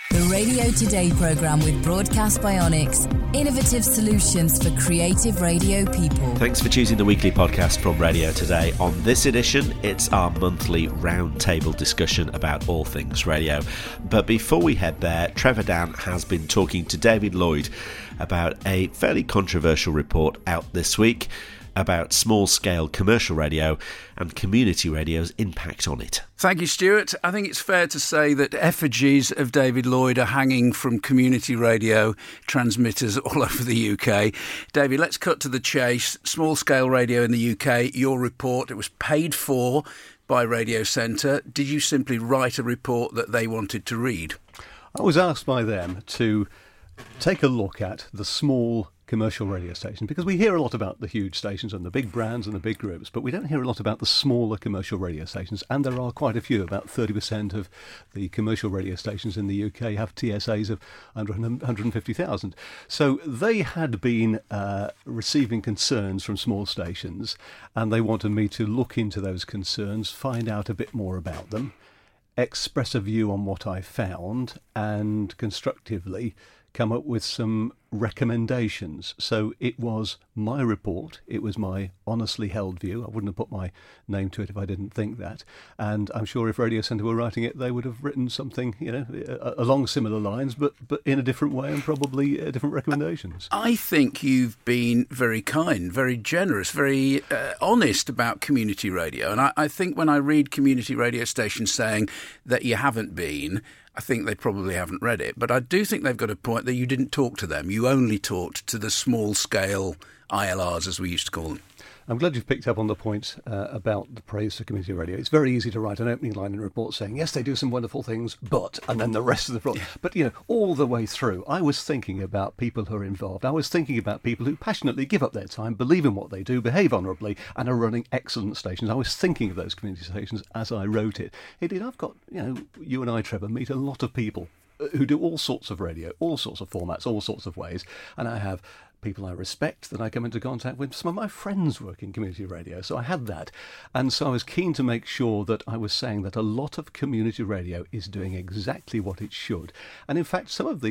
The Radio Today programme with Broadcast Bionics. Innovative solutions for creative radio people. Thanks for choosing the weekly podcast from Radio Today. On this edition, it's our monthly roundtable discussion about all things radio. But before we head there, Trevor Dan has been talking to David Lloyd about a fairly controversial report out this week about small-scale commercial radio and community radio's impact on it. Thank you, Stuart. I think it's fair to say that effigies of David Lloyd are hanging from community radio transmitters all over the UK. David, let's cut to the chase. Small-scale radio in the UK, your report, it was paid for by Radio Centre. Did you simply write a report that they wanted to read? I was asked by them to take a look at the small commercial radio stations, because we hear a lot about the huge stations and the big brands and the big groups, but we don't hear a lot about the smaller commercial radio stations, and there are quite a few. About 30% of the commercial radio stations in the UK have TSAs of under 150,000. So they had been receiving concerns from small stations, and they wanted me to look into those concerns, find out a bit more about them, express a view on what I found, and constructively come up with some recommendations. So it was my report, it was my honestly held view. I wouldn't have put my name to it if I didn't think that. And I'm sure if Radio Centre were writing it, they would have written something, along similar lines, but in a different way and probably different recommendations. I think you've been very kind, very generous, very honest about community radio. And I think when I read community radio stations saying that you haven't been, I think they probably haven't read it. But I do think they've got a point that you didn't talk to them. You only talked to the small-scale ILRs, as we used to call them. I'm glad you've picked up on the point about the praise for community radio. It's very easy to write an opening line in a report saying, yes, they do some wonderful things, but, and then the rest of the report. But, all the way through, I was thinking about people who are involved. I was thinking about people who passionately give up their time, believe in what they do, behave honourably, and are running excellent stations. I was thinking of those community stations as I wrote it. Indeed, I've got, you and I, Trevor, meet a lot of people who do all sorts of radio, all sorts of formats, all sorts of ways, and I have people I respect that I come into contact with. Some of my friends work in community radio, so I had that. And so I was keen to make sure that I was saying that a lot of community radio is doing exactly what it should. And in fact, most of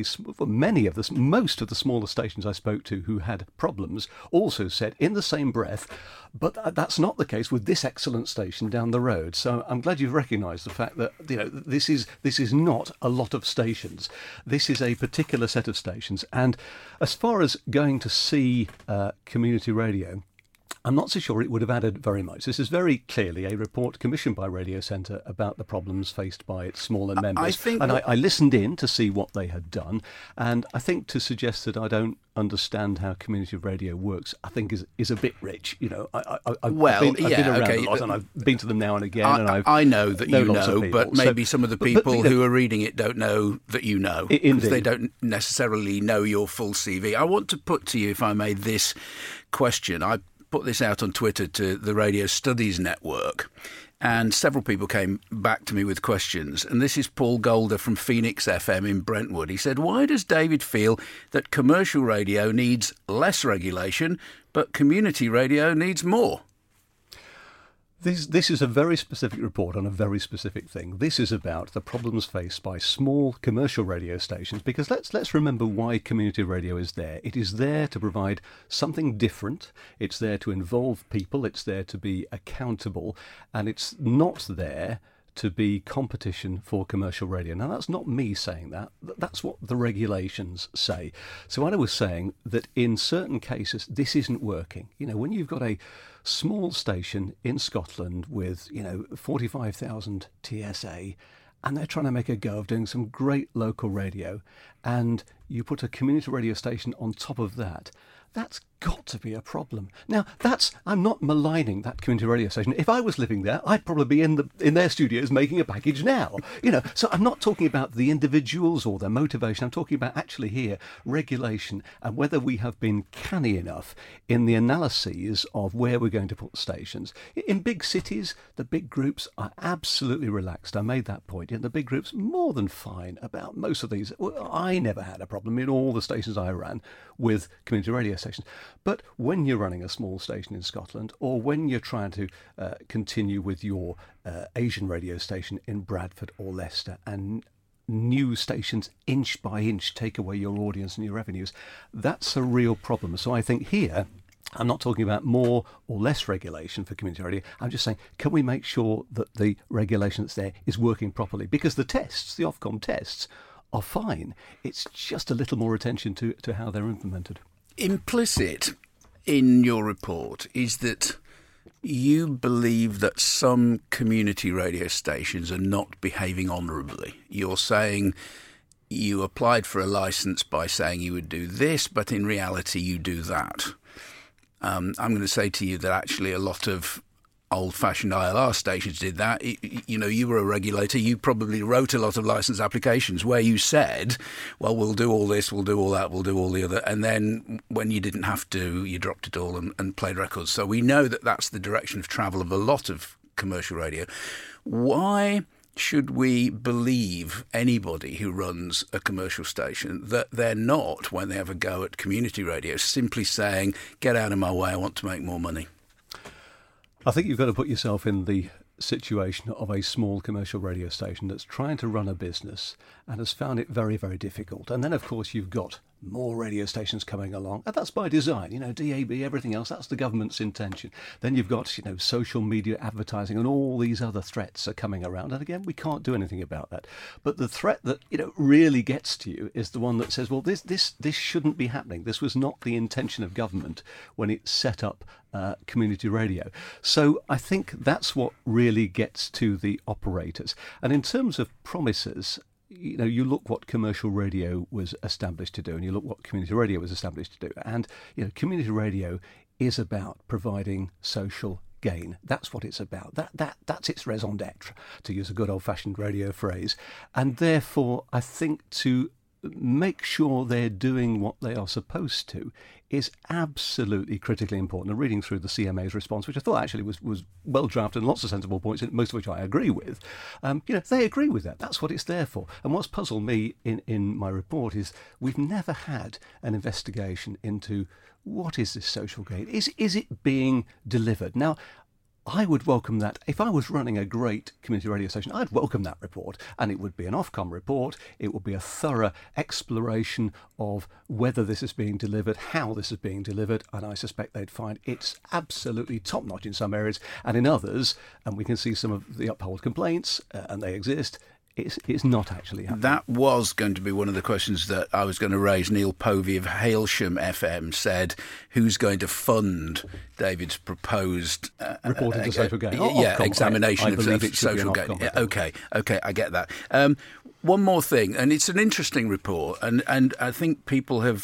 the smaller stations I spoke to who had problems also said in the same breath, but that's not the case with this excellent station down the road. So I'm glad you've recognised the fact that this is not a lot of stations. This is a particular set of stations. And as far as going to see community radio, I'm not so sure it would have added very much. This is very clearly a report commissioned by Radio Centre about the problems faced by its smaller members. I listened in to see what they had done, and I think to suggest that I don't understand how community radio works, I think is a bit rich. I've been around a lot, and I've been to them now and again. I know that you know, but maybe some of the people who are reading it don't know that you know, because they don't necessarily know your full CV. I want to put to you, if I may, this question. I put this out on Twitter to the Radio Studies Network, and several people came back to me with questions. And this is Paul Golder from Phoenix FM in Brentwood. He said, why does David feel that commercial radio needs less regulation, but community radio needs more? This is a very specific report on a very specific thing. This is about the problems faced by small commercial radio stations, because let's remember why community radio is there. It is there to provide something different. It's there to involve people. It's there to be accountable, and it's not there to be competition for commercial radio. Now, that's not me saying that. That's what the regulations say. So I was saying that in certain cases, this isn't working. When you've got a small station in Scotland with, 45,000 TSA, and they're trying to make a go of doing some great local radio, and you put a community radio station on top of that, that's got to be a problem. Now, I'm not maligning that community radio station. If I was living there, I'd probably be in their studios making a package now. So I'm not talking about the individuals or their motivation. I'm talking about actually here regulation and whether we have been canny enough in the analyses of where we're going to put stations. In big cities, the big groups are absolutely relaxed. I made that point. The big groups more than fine about most of these. I never had a problem in all the stations I ran with community radio stations. But when you're running a small station in Scotland, or when you're trying to continue with your Asian radio station in Bradford or Leicester, and new stations inch by inch take away your audience and your revenues, that's a real problem. So I think here, I'm not talking about more or less regulation for community radio. I'm just saying, can we make sure that the regulation that's there is working properly? Because the tests, the Ofcom tests, are fine. It's just a little more attention to how they're implemented. Implicit in your report is that you believe that some community radio stations are not behaving honourably. You're saying you applied for a licence by saying you would do this, but in reality you do that. I'm going to say to you that actually a lot of old-fashioned ILR stations did that. You were a regulator. You probably wrote a lot of licence applications where you said, well, we'll do all this, we'll do all that, we'll do all the other. And then when you didn't have to, you dropped it all and played records. So we know that that's the direction of travel of a lot of commercial radio. Why should we believe anybody who runs a commercial station that they're not, when they have a go at community radio, simply saying, get out of my way, I want to make more money? I think you've got to put yourself in the situation of a small commercial radio station that's trying to run a business and has found it very, very difficult. And then, of course, you've got more radio stations coming along, and that's by design. DAB, everything else, that's the government's intention. Then you've got, social media advertising, and all these other threats are coming around. And again, we can't do anything about that. But the threat that, really gets to you is the one that says, well, this shouldn't be happening. This was not the intention of government when it set up community radio. So I think that's what really gets to the operators. And in terms of promises, you look what commercial radio was established to do, and you look what community radio was established to do. And, community radio is about providing social gain. That's what it's about. That's its raison d'etre, to use a good old-fashioned radio phrase. And therefore, I think to make sure they're doing what they are supposed to is absolutely critically important. And reading through the CMA's response, which I thought actually was well drafted and lots of sensible points, most of which I agree with, they agree with that. That's what it's there for. And what's puzzled me in my report is we've never had an investigation into what is this social gain? Is it being delivered? Now, I would welcome that. If I was running a great community radio station, I'd welcome that report, and it would be an Ofcom report. It would be a thorough exploration of whether this is being delivered, how this is being delivered, and I suspect they'd find it's absolutely top-notch in some areas, and in others, and we can see some of the Uphold complaints, and they exist, it's not actually happening. That was going to be one of the questions that I was going to raise. Neil Povey of Hailsham FM said, who's going to fund David's proposed report into social gain? Examination of social gain. Okay, I get that. One more thing, and it's an interesting report, and I think people have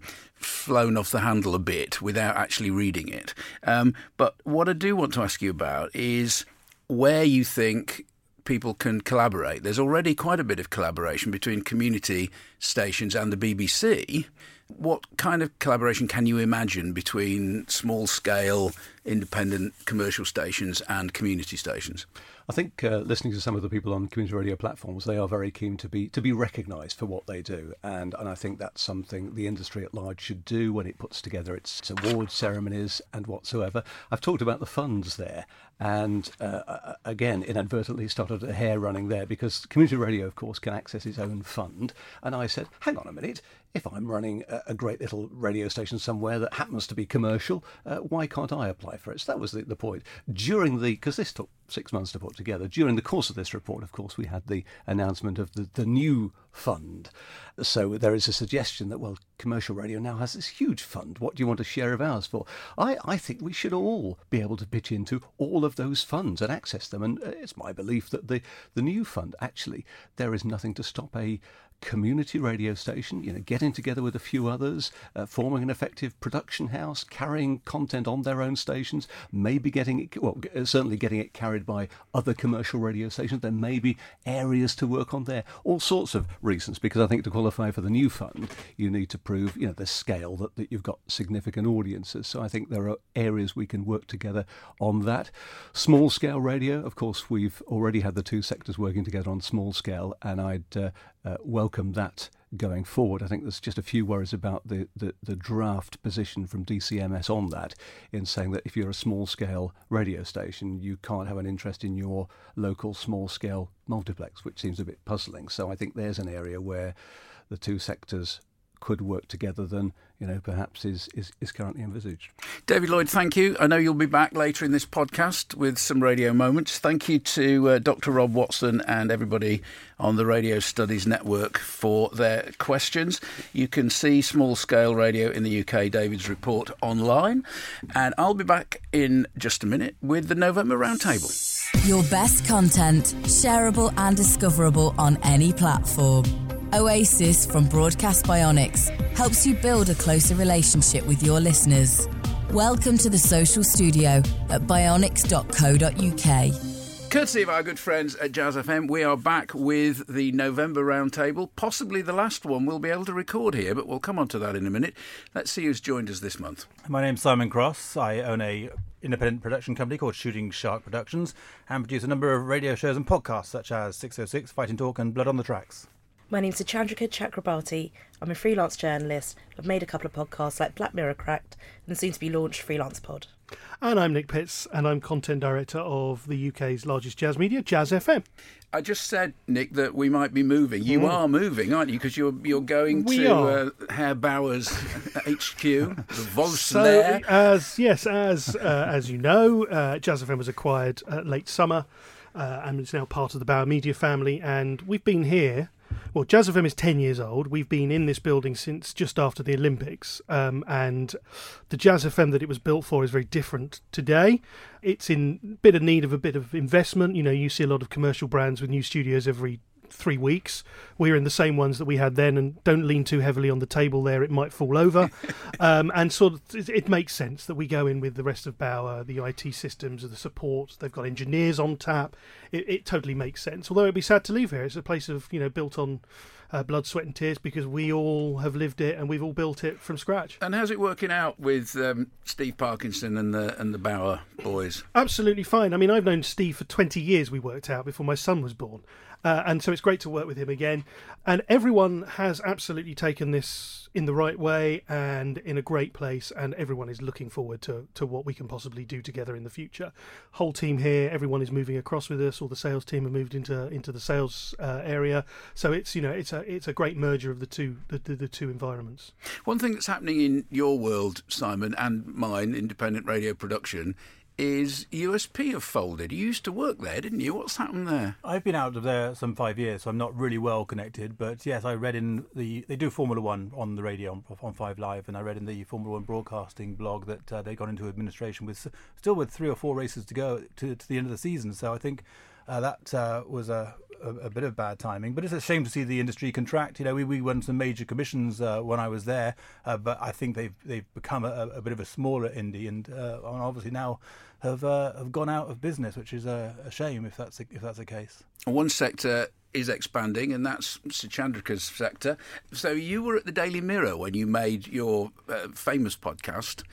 flown off the handle a bit without actually reading it. But what I do want to ask you about is where you think people can collaborate. There's already quite a bit of collaboration between community stations and the BBC. What kind of collaboration can you imagine between small-scale, independent commercial stations and community stations? I think listening to some of the people on community radio platforms, they are very keen to be recognised for what they do, and I think that's something the industry at large should do when it puts together its awards ceremonies and whatsoever. I've talked about the funds there, and again, inadvertently started a hair running there, because community radio, of course, can access its own fund, and I said, hang on a minute, if I'm running a great little radio station somewhere that happens to be commercial, why can't I apply for it? So that was the point. Because this took 6 months to put together, during the course of this report, of course, we had the announcement of the new fund. So there is a suggestion that, well, commercial radio now has this huge fund. What do you want a share of ours for? I think we should all be able to pitch into all of those funds and access them. And it's my belief that the new fund, actually, there is nothing to stop a community radio station, getting together with a few others, forming an effective production house, carrying content on their own stations, maybe certainly getting it carried by other commercial radio stations. There may be areas to work on there, all sorts of reasons, because I think to qualify for the new fund, you need to prove, the scale that you've got significant audiences. So I think there are areas we can work together on that. Small scale radio, of course, we've already had the two sectors working together on small scale, and I'd welcome that going forward. I think there's just a few worries about the draft position from DCMS on that, in saying that if you're a small-scale radio station, you can't have an interest in your local small-scale multiplex, which seems a bit puzzling. So I think there's an area where the two sectors could work together than perhaps is currently envisaged. David Lloyd, thank you. I know you'll be back later in this podcast with some radio moments. Thank you to Dr. Rob Watson and everybody on the Radio Studies Network for their questions. You can see Small Scale Radio in the UK, David's report, online. And I'll be back in just a minute with the November Roundtable. Your best content, shareable and discoverable on any platform. Oasis from Broadcast Bionics helps you build a closer relationship with your listeners. Welcome to the social studio at bionics.co.uk. Courtesy of our good friends at Jazz FM, we are back with the November Roundtable, possibly the last one we'll be able to record here, but we'll come on to that in a minute. Let's see who's joined us this month. My name's Simon Cross. I own a independent production company called Shooting Shark Productions and produce a number of radio shows and podcasts such as 606, Fighting Talk and Blood on the Tracks. My name's Chandrika Chakrabarti. I'm a freelance journalist. I've made a couple of podcasts like Black Mirror Cracked and soon to be launched Freelance Pod. And I'm Nick Pitts, and I'm content director of the UK's largest jazz media, Jazz FM. I just said, Nick, that we might be moving. You are moving, aren't you? Because you're going to Herr Bauer's HQ, the Volslair. As you know, Jazz FM was acquired late summer, and it's now part of the Bauer Media family. And we've been here. Well, Jazz FM is 10 years old. We've been in this building since just after the Olympics. And the Jazz FM that it was built for is very different today. It's in a bit of investment. You see a lot of commercial brands with new studios every 3 weeks. We're in the same ones that we had then, and don't lean too heavily on the table there, it might fall over. And sort of it makes sense that we go in with the rest of Bauer, the IT systems, the support. They've got engineers on tap. It totally makes sense. Although it'd be sad to leave here. It's a place of built on blood, sweat and tears, because we all have lived it and we've all built it from scratch. And how's it working out with Steve Parkinson and the Bauer boys? Absolutely fine. I mean, I've known Steve for 20 years. We worked out before my son was born. And so it's great to work with him again. And everyone has absolutely taken this in the right way and in a great place. And everyone is looking forward to what we can possibly do together in the future. Whole team here, everyone is moving across with us. All the sales team have moved into the sales area. So it's a great merger of the two environments. One thing that's happening in your world, Simon, and mine, independent radio production, is USP have folded. You used to work there, didn't you? What's happened there? I've been out of there some 5 years, so I'm not really well connected. But yes, I read in they do Formula One on the radio on 5 Live, and I read in the Formula One broadcasting blog that they'd gone into administration with 3 or 4 races to go to the end of the season. So I think that was a bit of bad timing, but it's a shame to see the industry contract. We won some major commissions when I was there, but I think they've become a bit of a smaller indie, and obviously now have gone out of business, which is a shame if that's the case. One sector is expanding, and that's Sir Chandrika's sector. So you were at the Daily Mirror when you made your famous podcast.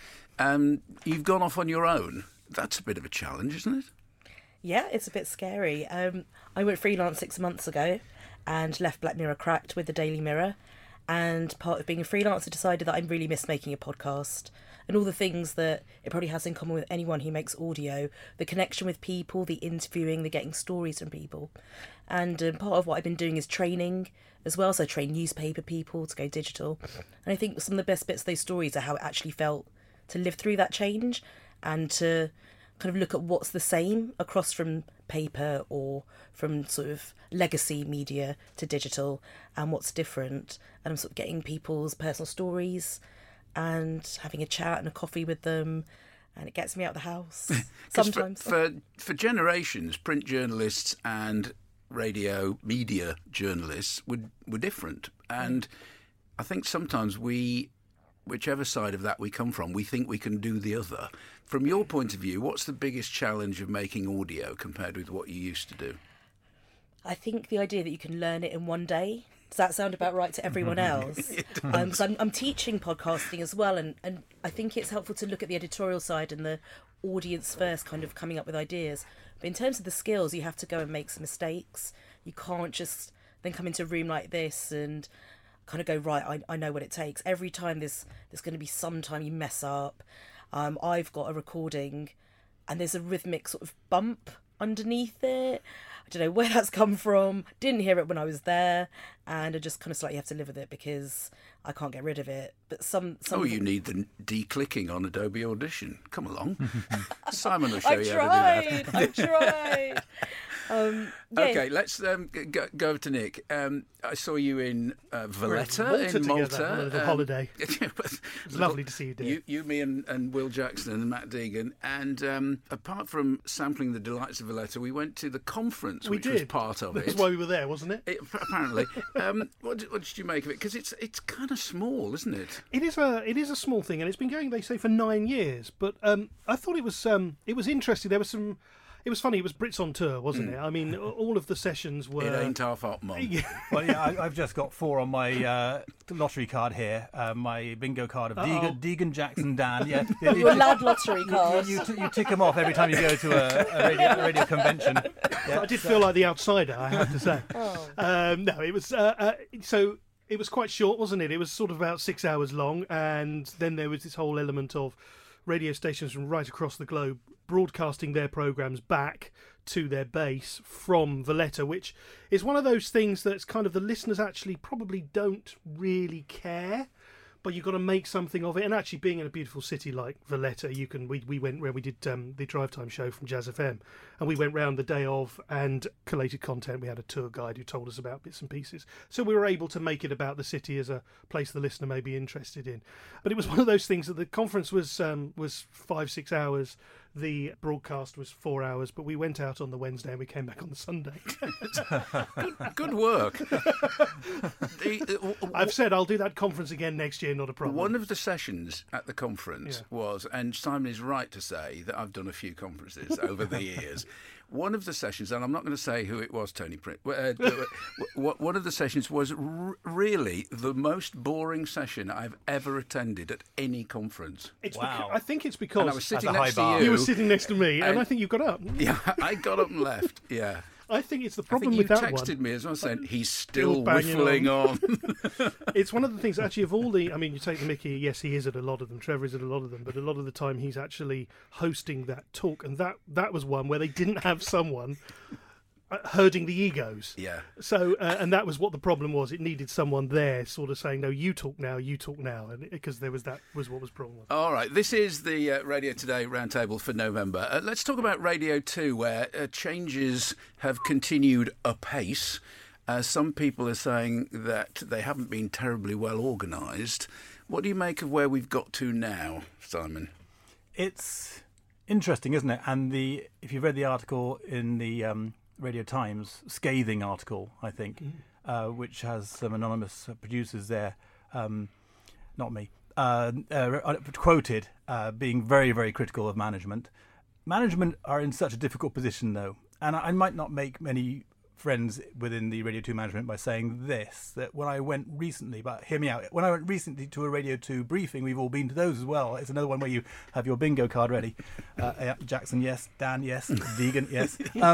You've gone off on your own. That's a bit of a challenge, isn't it? Yeah, it's a bit scary. I went freelance 6 months ago and left Black Mirror Cracked with the Daily Mirror. And part of being a freelancer, decided that I really miss making a podcast and all the things that it probably has in common with anyone who makes audio, the connection with people, the interviewing, the getting stories from people. And part of what I've been doing is training as well. So I train newspaper people to go digital. And I think some of the best bits of those stories are how it actually felt to live through that change and to kind of look at what's the same across from paper or from sort of legacy media to digital and what's different. And I'm sort of getting people's personal stories and having a chat and a coffee with them, and it gets me out of the house sometimes. For generations, print journalists and radio media journalists were different. And I think sometimes whichever side of that we come from, we think we can do the other. From your point of view, what's the biggest challenge of making audio compared with what you used to do? I think the idea that you can learn it in one day. Does that sound about right to everyone else? So I'm teaching podcasting as well, and I think it's helpful to look at the editorial side and the audience first, kind of coming up with ideas. But in terms of the skills, you have to go and make some mistakes. You can't just then come into a room like this and kind of go, right, I know what it takes. Every time there's going to be some time you mess up. I've got a recording and there's a rhythmic sort of bump underneath it. I don't know where that's come from. Didn't hear it when I was there, and I just kind of slightly have to live with it because I can't get rid of it. But some you need the de-clicking on Adobe Audition. Come along. Simon will show you how to do that. I tried. Okay, let's go over to Nick. I saw you in Valletta in Malta. On a holiday. It was lovely to see you, dear. You, me, and Will Jackson and Matt Deegan. And apart from sampling the delights of Valletta, we went to the conference, which was part of it. That's why we were there, wasn't it? Apparently. What did you make of it? Because it's kind of small, isn't it? It is a small thing, and it's been going, they say, for 9 years. But I thought it was interesting. There was some. It was funny. It was Brits on tour, wasn't it? I mean, all of the sessions were. It ain't half hot, Mum. Well, yeah, I've just got 4 on my lottery card here. My bingo card of Deegan, Jackson, Dan. Yeah, your lad lottery card. You tick them off every time you go to a radio convention. Yeah, I did feel like the outsider, I have to say. No, it was so. It was quite short, wasn't it? It was sort of about 6 hours long, and then there was this whole element of radio stations from right across the globe broadcasting their programmes back to their base from Valletta, which is one of those things that's kind of the listeners actually probably don't really care, but you've got to make something of it. And actually, being in a beautiful city like Valletta, you can. We went where we did the Drive Time show from Jazz FM, and we went round the day of and collated content. We had a tour guide who told us about bits and pieces, so we were able to make it about the city as a place the listener may be interested in. But it was one of those things that the conference was 5-6 hours. The broadcast was 4 hours, but we went out on the Wednesday and we came back on the Sunday. Good work. I've said I'll do that conference again next year, not a problem. One of the sessions at the conference was, and Simon is right to say that I've done a few conferences over the years. One of the sessions, and I'm not going to say who it was, Tony Pritt, one of the sessions was really the most boring session I've ever attended at any conference. I think it's because I was sitting next to you. You were sitting next to me, and I think you got up. Yeah, I got up and left, yeah. I think it's the problem with that one. You texted me as well saying he's still whiffling on. It's one of the things, actually, of all the... I mean, you take the Mickey, yes, he is at a lot of them, Trevor is at a lot of them, but a lot of the time he's actually hosting that talk, and that was one where they didn't have someone herding the egos. Yeah. So, and that was what the problem was. It needed someone there sort of saying, no, you talk now, and because there was that was what was the problem. All right, this is the Radio Today Roundtable for November. Let's talk about Radio 2, where changes have continued apace. Some people are saying that they haven't been terribly well organised. What do you make of where we've got to now, Simon? It's interesting, isn't it? And if you've read the article in the Radio Times, scathing article, I think, which has some anonymous producers there, not me, quoted being very, very critical of management. Management are in such a difficult position, though, and I might not make many friends within the Radio 2 management by saying this, that when I went recently, but hear me out, when I went recently to a Radio 2 briefing, we've all been to those as well. It's another one where you have your bingo card ready. Jackson, yes. Dan, yes. Deegan, yes.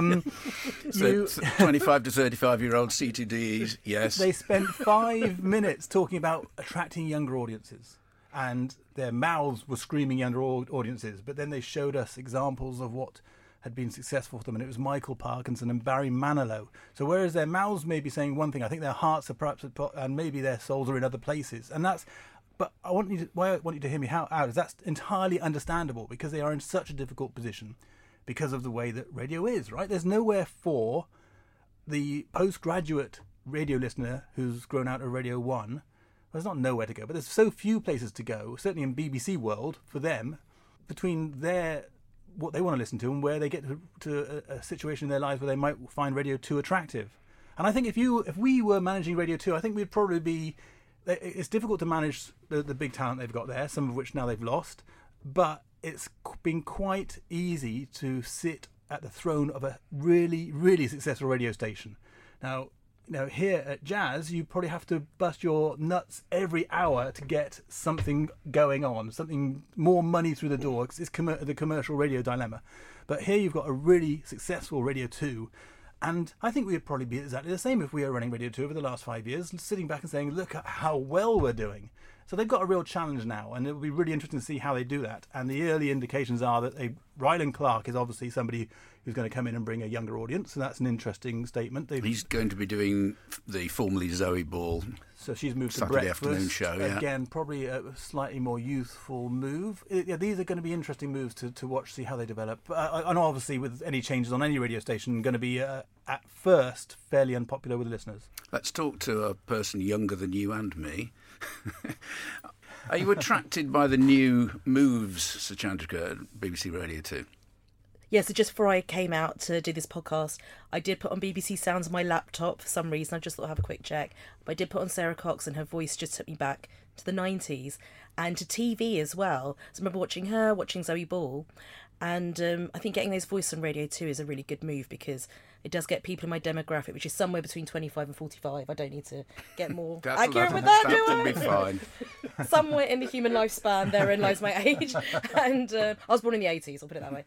So 25 to 35-year-old C2Ds, yes. They spent 5 minutes talking about attracting younger audiences, and their mouths were screaming younger audiences, but then they showed us examples of what had been successful for them, and it was Michael Parkinson and Barry Manilow. So whereas their mouths may be saying one thing, I think their hearts are perhaps, and maybe their souls are in other places. And that's, but I want you to hear me out is that's entirely understandable, because they are in such a difficult position because of the way that radio is, right? There's nowhere for the postgraduate radio listener who's grown out of Radio 1. There's not nowhere to go, but there's so few places to go, certainly in BBC world, for them, between what they want to listen to and where they get to a situation in their lives where they might find Radio 2 attractive. And I think if we were managing Radio 2, I think we'd probably be... It's difficult to manage the big talent they've got there, some of which now they've lost, but it's been quite easy to sit at the throne of a really, really successful radio station. Now, here at Jazz, you probably have to bust your nuts every hour to get something going on, something more money through the door. It's the commercial radio dilemma. But here you've got a really successful Radio 2, And I think we'd probably be exactly the same if we were running Radio 2 over the last 5 years, sitting back and saying, look at how well we're doing. So they've got a real challenge now, and it'll be really interesting to see how they do that. And the early indications are that Ryland Clark is obviously somebody who's going to come in and bring a younger audience, and that's an interesting statement. He's going to be doing the formerly Zoe Ball. So she's moved to Saturday breakfast. Afternoon show, yeah. Again, probably a slightly more youthful move. These are going to be interesting moves to watch, see how they develop. And obviously, with any changes on any radio station, going to be, at first, fairly unpopular with listeners. Let's talk to a person younger than you and me. Are you attracted by the new moves, Sir Chandrika, at BBC Radio 2? Yeah, so just before I came out to do this podcast, I did put on BBC Sounds on my laptop for some reason. I just thought I'd have a quick check. But I did put on Sarah Cox, and her voice just took me back to the 90s and to TV as well. So I remember watching her, watching Zoe Ball. And I think getting those voices on Radio 2 is a really good move because it does get people in my demographic, which is somewhere between 25 and 45. I don't need to get more accurate with that, do I? That'll be fine. Somewhere in the human lifespan, therein lies my age. And I was born in the 80s, I'll put it that way.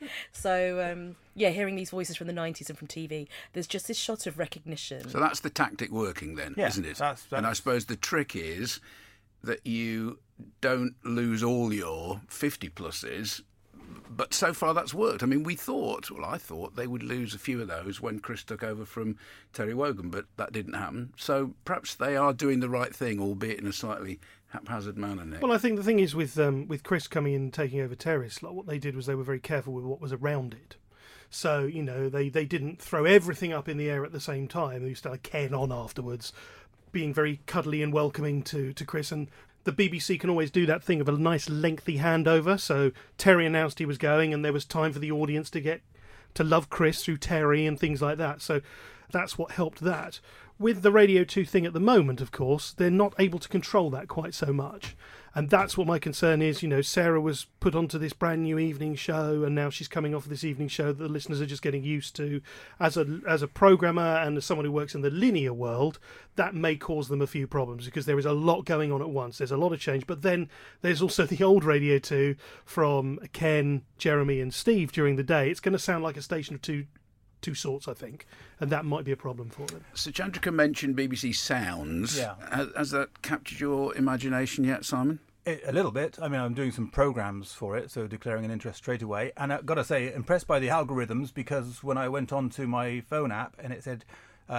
So, hearing these voices from the 90s and from TV, there's just this shot of recognition. So that's the tactic working then, isn't it? That's... And I suppose the trick is that you don't lose all your 50-pluses. But so far that's worked. I mean, I thought they would lose a few of those when Chris took over from Terry Wogan, but that didn't happen. So perhaps they are doing the right thing, albeit in a slightly haphazard manner, Nick. Well, I think the thing is with Chris coming in and taking over Terry's slot, what they did was they were very careful with what was around it. So, they didn't throw everything up in the air at the same time. They used to have Ken on afterwards, being very cuddly and welcoming to Chris. And the BBC can always do that thing of a nice lengthy handover. So Terry announced he was going, and there was time for the audience to get to love Chris through Terry and things like that. So that's what helped that. With the Radio 2 thing at the moment, of course, they're not able to control that quite so much. And that's what my concern is. Sarah was put onto this brand new evening show, and now she's coming off of this evening show that the listeners are just getting used to. As a programmer and as someone who works in the linear world, that may cause them a few problems because there is a lot going on at once. There's a lot of change. But then there's also the old Radio 2 from Ken, Jeremy and Steve during the day. It's going to sound like a station of two sorts, I think, and that might be a problem for them. So Chandrika mentioned BBC Sounds. Yeah. Has that captured your imagination yet, Simon? A little bit. I mean, I'm doing some programs for it, so declaring an interest straight away. And I've got to say, impressed by the algorithms, because when I went on to my phone app and it said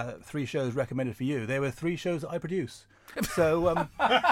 3 shows recommended for you, there were 3 shows that I produce. So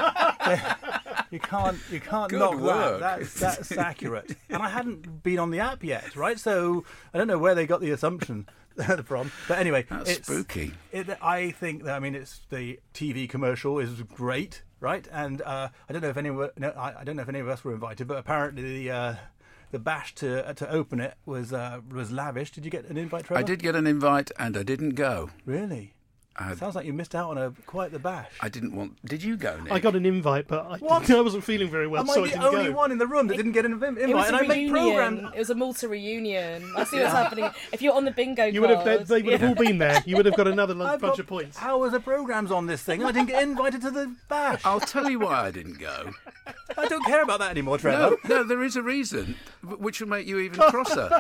you can't Good knock work. that. That's accurate. And I hadn't been on the app yet, right? So I don't know where they got the assumption from. But anyway, that's spooky. I think that it's the TV commercial is great, right? And I don't know if any of us were invited, but apparently the bash to open it was lavish. Did you get an invite, Trevor? I did get an invite, and I didn't go. Really? Sounds like you missed out on quite the bash. I didn't want... Did you go, Nick? I got an invite, but I wasn't feeling very well, so I didn't go. Am I the only one in the room that didn't get an invite? It was and a I make reunion. It was a Malta reunion. I see what's happening. If you're on the bingo card... They would have all been there. You would have got another bunch of points. Hours of programmes on this thing. I didn't get invited to the bash. I'll tell you why I didn't go. I don't care about that anymore, Trevor. No, there is a reason, which will make you even crosser.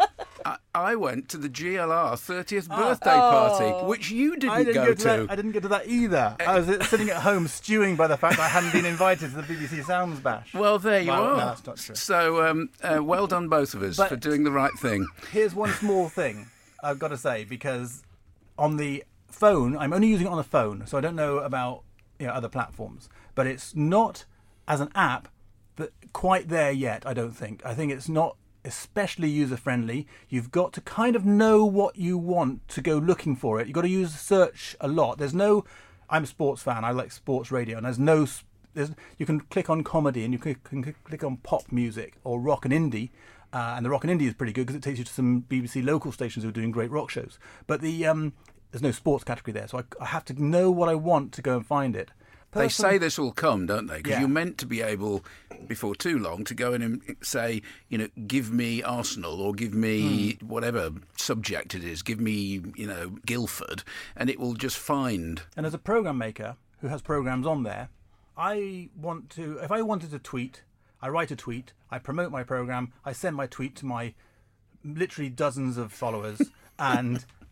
I went to the GLR 30th birthday party, which you didn't go to. I didn't go to that either. I was sitting at home stewing by the fact that I hadn't been invited to the BBC Sounds Bash. Well, there you are. No, that's not true. So, well done both of us for doing the right thing. Here's one small thing I've got to say, because on the phone, I'm only using it on the phone, so I don't know about other platforms. But it's not, as an app, quite there yet, I don't think. I think it's not especially user-friendly. You've got to kind of know what you want to go looking for it. You've got to use search a lot. I'm a sports fan, I like sports radio, and you can click on comedy and you can click on pop music or rock and indie, and the rock and indie is pretty good because it takes you to some BBC local stations who are doing great rock shows. But there's no sports category there, so I have to know what I want to go and find it. They say this will come, don't they? Because Yeah. you're meant to be able, before too long, to go in and say, give me Arsenal or give me whatever subject it is, give me, Guildford, and it will just find. And as a program maker who has programs on there, if I wanted to tweet, I write a tweet, I promote my program, I send my tweet to my literally dozens of followers, and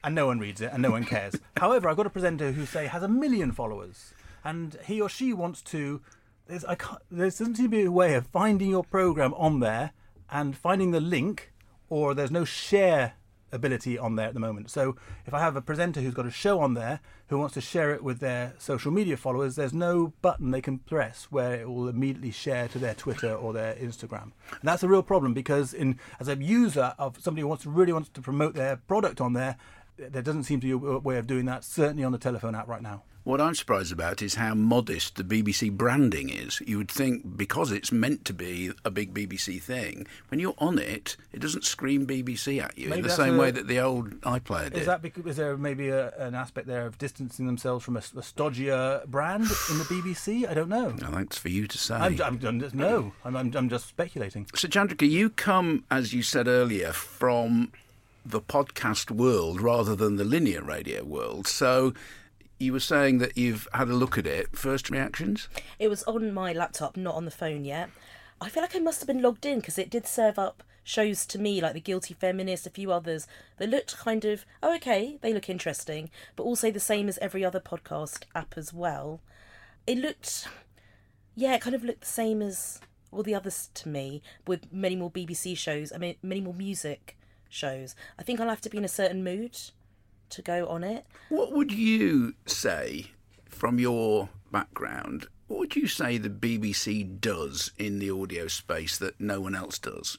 and no one reads it, and no one cares. However, I've got a presenter who, say, has 1 million followers, and he or she wants to... There doesn't seem to be a way of finding your programme on there and finding the link, or there's no share ability on there at the moment. So if I have a presenter who's got a show on there who wants to share it with their social media followers, there's no button they can press where it will immediately share to their Twitter or their Instagram. And that's a real problem, because as a user of somebody who really wants to promote their product on there doesn't seem to be a way of doing that, certainly on the telephone app right now. What I'm surprised about is how modest the BBC branding is. You would think, because it's meant to be a big BBC thing, when you're on it, it doesn't scream BBC at you in the same way that the old iPlayer did. Is there maybe an aspect there of distancing themselves from a stodgier brand in the BBC? I don't know. No, that's for you to say. I'm just speculating. So, Chandrika, you come, as you said earlier, from the podcast world rather than the linear radio world. So you were saying that you've had a look at it. First reactions? It was on my laptop, not on the phone yet. I feel like I must have been logged in, because it did serve up shows to me, like The Guilty Feminist, a few others, that looked kind of, okay, they look interesting, but also the same as every other podcast app as well. It kind of looked the same as all the others to me, with many more BBC shows, many more music shows. I think I'll have to be in a certain mood to go on it. What would you say, from your background, what would you say the BBC does in the audio space that no one else does?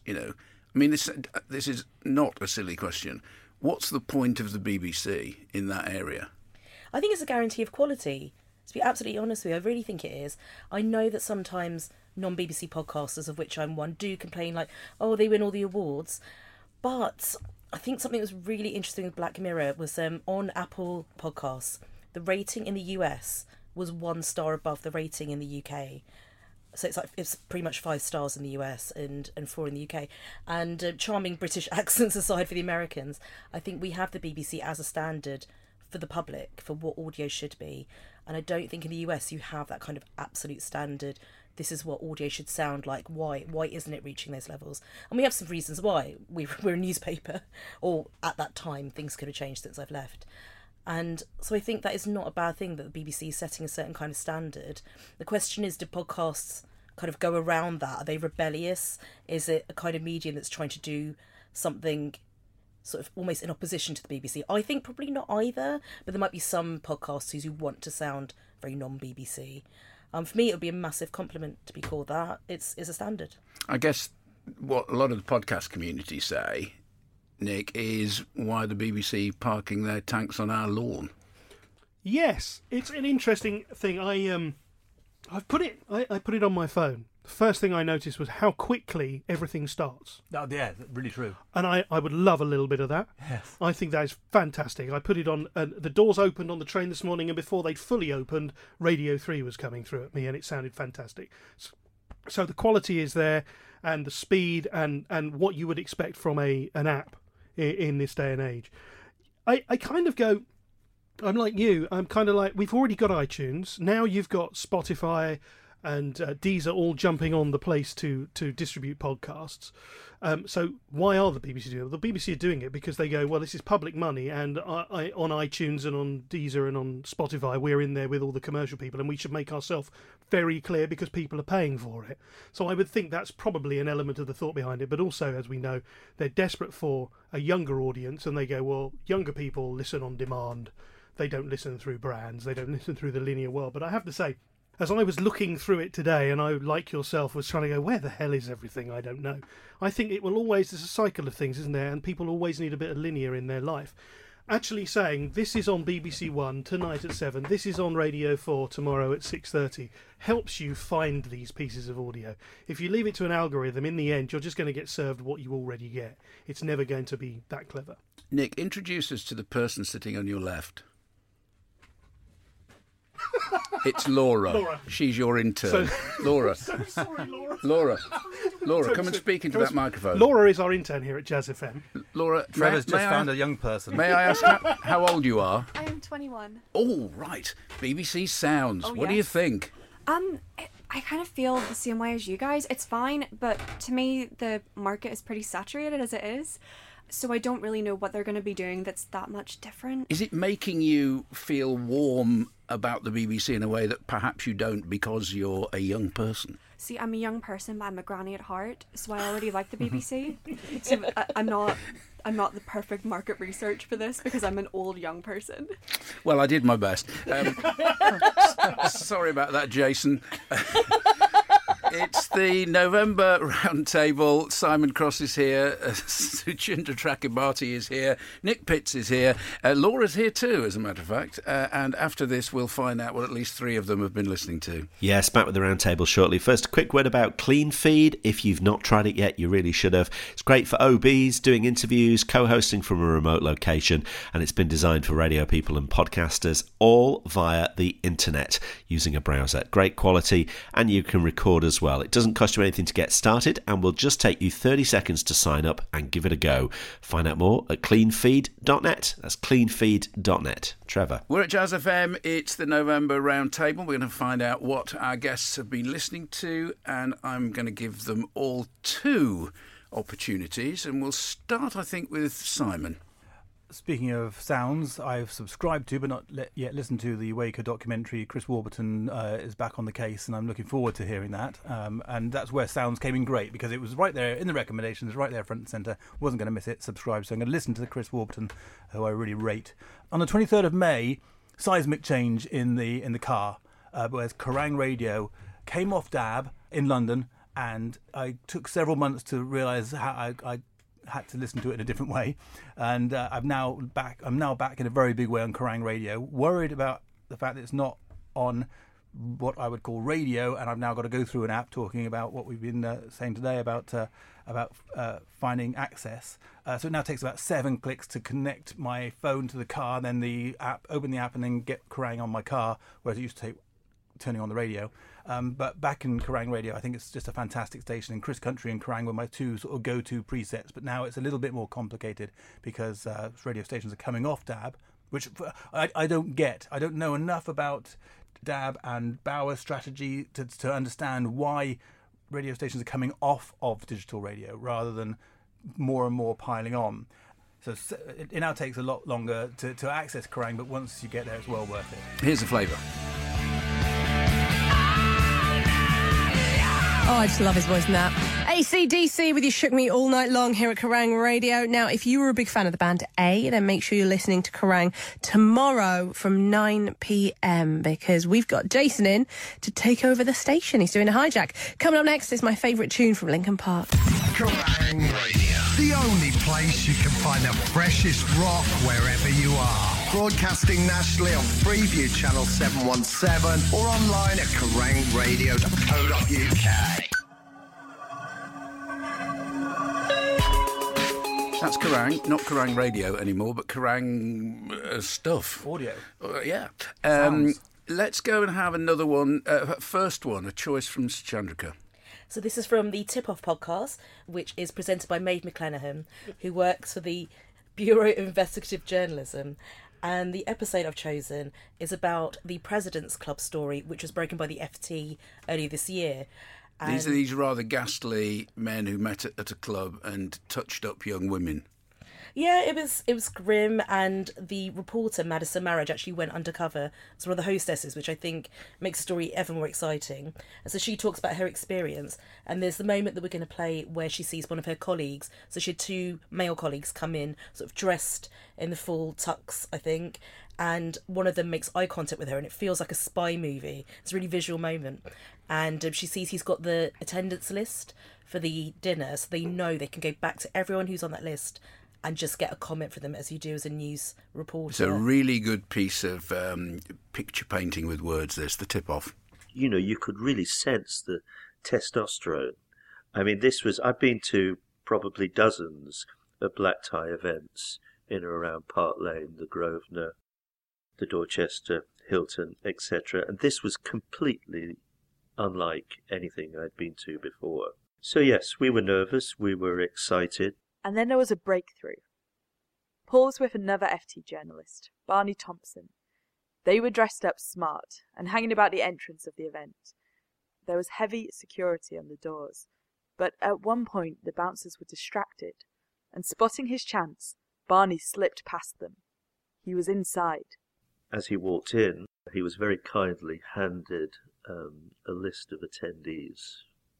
This is not a silly question. What's the point of the BBC in that area? I think it's a guarantee of quality. To be absolutely honest with you, I really think it is. I know that sometimes non-BBC podcasters, of which I'm one, do complain like, oh, they win all the awards. But I think something that was really interesting with Black Mirror was on Apple Podcasts, the rating in the US was 1 star above the rating in the UK. So it's pretty much 5 stars in the US and 4 in the UK. And charming British accents aside for the Americans, I think we have the BBC as a standard for the public for what audio should be. And I don't think in the US you have that kind of absolute standard. This is what audio should sound like. Why isn't it reaching those levels? And we have some reasons why. We're a newspaper, or at that time things could have changed since I've left. And so I think that is not a bad thing that the BBC is setting a certain kind of standard. The question is, do podcasts kind of go around that? Are they rebellious? Is it a kind of medium that's trying to do something sort of almost in opposition to the BBC? I think probably not either, but there might be some podcasters who want to sound very non-BBC. For me, it would be a massive compliment to be called that. It's a standard. I guess what a lot of the podcast community say, Nick, is why the BBC parking their tanks on our lawn. Yes, it's an interesting thing. I put it on my phone. The first thing I noticed was how quickly everything starts. Oh, yeah, really true. And I would love a little bit of that. Yes. I think that is fantastic. I put it on, the doors opened on the train this morning, and before they'd fully opened, Radio 3 was coming through at me, and it sounded fantastic. So the quality is there, and the speed, and what you would expect from an app in this day and age. I kind of go, I'm like you, I'm kind of like, we've already got iTunes, now you've got Spotify and Deezer all jumping on the place to distribute podcasts. So why are the BBC doing it? The BBC are doing it because they go, well, this is public money, and I on iTunes and on Deezer and on Spotify, we're in there with all the commercial people, and we should make ourselves very clear because people are paying for it. So I would think that's probably an element of the thought behind it. But also, as we know, they're desperate for a younger audience, and they go, well, younger people listen on demand. They don't listen through brands. They don't listen through the linear world. But I have to say, as I was looking through it today, and I, like yourself, was trying to go, where the hell is everything? I don't know. I think it will always, there's a cycle of things, isn't there? And people always need a bit of linear in their life. Actually saying, this is on BBC One tonight at 7, this is on Radio 4 tomorrow at 6:30, helps you find these pieces of audio. If you leave it to an algorithm, in the end, you're just going to get served what you already get. It's never going to be that clever. Nick, introduce us to the person sitting on your left. It's Laura. She's your intern. Laura. So sorry, Laura. Laura, come and speak into that microphone. Laura is our intern here at Jazz FM. Laura, Trevor's just found a young person. May I ask how old you are? I am 21. Oh, right. BBC Sounds. Oh, what do you think? I kind of feel the same way as you guys. It's fine, but to me, the market is pretty saturated as it is. So I don't really know what they're going to be doing that's that much different. Is it making you feel warm about the BBC in a way that perhaps you don't because you're a young person? See, I'm a young person, but I'm a granny at heart, so I already like the BBC. So I'm not the perfect market research for this because I'm an old young person. Well, I did my best. Sorry about that, Jason. It's the November Roundtable. Simon Cross is here. Suchindra Chakrabarti is here. Nick Pitts is here. Laura's here too, as a matter of fact. And after this, we'll find out what at least 3 of them have been listening to. Yes, back with the Roundtable shortly. First, a quick word about Clean Feed. If you've not tried it yet, you really should have. It's great for OBs, doing interviews, co-hosting from a remote location, and it's been designed for radio people and podcasters, all via the internet, using a browser. Great quality, and you can record as well. It doesn't cost you anything to get started and will just take you 30 seconds to sign up and give it a go. Find out more at cleanfeed.net. That's cleanfeed.net. Trevor. We're at Jazz FM. It's the November Roundtable. We're going to find out what our guests have been listening to, and I'm going to give them all 2 opportunities. And we'll start, I think, with Simon. Speaking of sounds, I've subscribed to but not yet listened to the Waco documentary. Chris Warburton is back on the case, and I'm looking forward to hearing that. And that's where sounds came in great, because it was right there in the recommendations, right there front and centre. Wasn't going to miss it. Subscribe. So I'm going to listen to the Chris Warburton, who I really rate. On the 23rd of May, seismic change in the car, whereas Kerrang Radio came off DAB in London, and I took several months to realise how I had to listen to it in a different way, and I'm now back in a very big way on Kerrang Radio, worried about the fact that it's not on what I would call radio, and I've now got to go through an app talking about what we've been saying today about finding access. So it now takes about 7 clicks to connect my phone to the car, then the app, open the app, and then get Kerrang on my car, whereas it used to take turning on the radio. But back in Kerrang Radio, I think it's just a fantastic station, and Chris Country and Kerrang were my 2 sort of go-to presets, but now it's a little bit more complicated because radio stations are coming off DAB, which I don't get. I don't know enough about DAB and Bauer's strategy to understand why radio stations are coming off of digital radio rather than more and more piling on. So it now takes a lot longer to access Kerrang, but once you get there, it's well worth it. Here's a flavour. Oh, I just love his voice in that. AC/DC with You Shook Me All Night Long here at Kerrang Radio. Now, if you were a big fan of the band A, then make sure you're listening to Kerrang tomorrow from 9 p.m, because we've got Jason in to take over the station. He's doing a hijack. Coming up next is my favourite tune from Linkin Park. Kerrang Radio, the only place you can find the freshest rock wherever you are. Broadcasting nationally on Freeview Channel 717 or online at kerrangradio.co.uk. That's Kerrang, not Kerrang Radio anymore, but Kerrang stuff. Audio. Yeah. Let's go and have another one. First one, a choice from Chandrika. So this is from the Tip Off podcast, which is presented by Maeve McClenaghan, who works for the Bureau of Investigative Journalism. And the episode I've chosen is about the President's Club story, which was broken by the FT earlier this year. And These are these rather ghastly men who met at a club and touched up young women. Yeah, it was grim, and the reporter, Madison Marriage, actually went undercover as one of the hostesses, which I think makes the story ever more exciting. And so she talks about her experience, and there's the moment that we're going to play where she sees one of her colleagues. So she had 2 male colleagues come in, sort of dressed in the full tux, I think, and one of them makes eye contact with her, and it feels like a spy movie. It's a really visual moment. And she sees he's got the attendance list for the dinner, so they know they can go back to everyone who's on that list and just get a comment for them, as you do as a news reporter. It's a really good piece of picture painting with words, this, the tip-off. You know, you could really sense the testosterone. I mean, I've been to probably dozens of black tie events in or around Park Lane, the Grosvenor, the Dorchester, Hilton, etc. And this was completely unlike anything I'd been to before. So yes, we were nervous, we were excited. And then there was a breakthrough. Paul was with another FT journalist, Barney Thompson. They were dressed up smart and hanging about the entrance of the event. There was heavy security on the doors, but at one point the bouncers were distracted and spotting his chance, Barney slipped past them. He was inside. As he walked in, he was very kindly handed a list of attendees,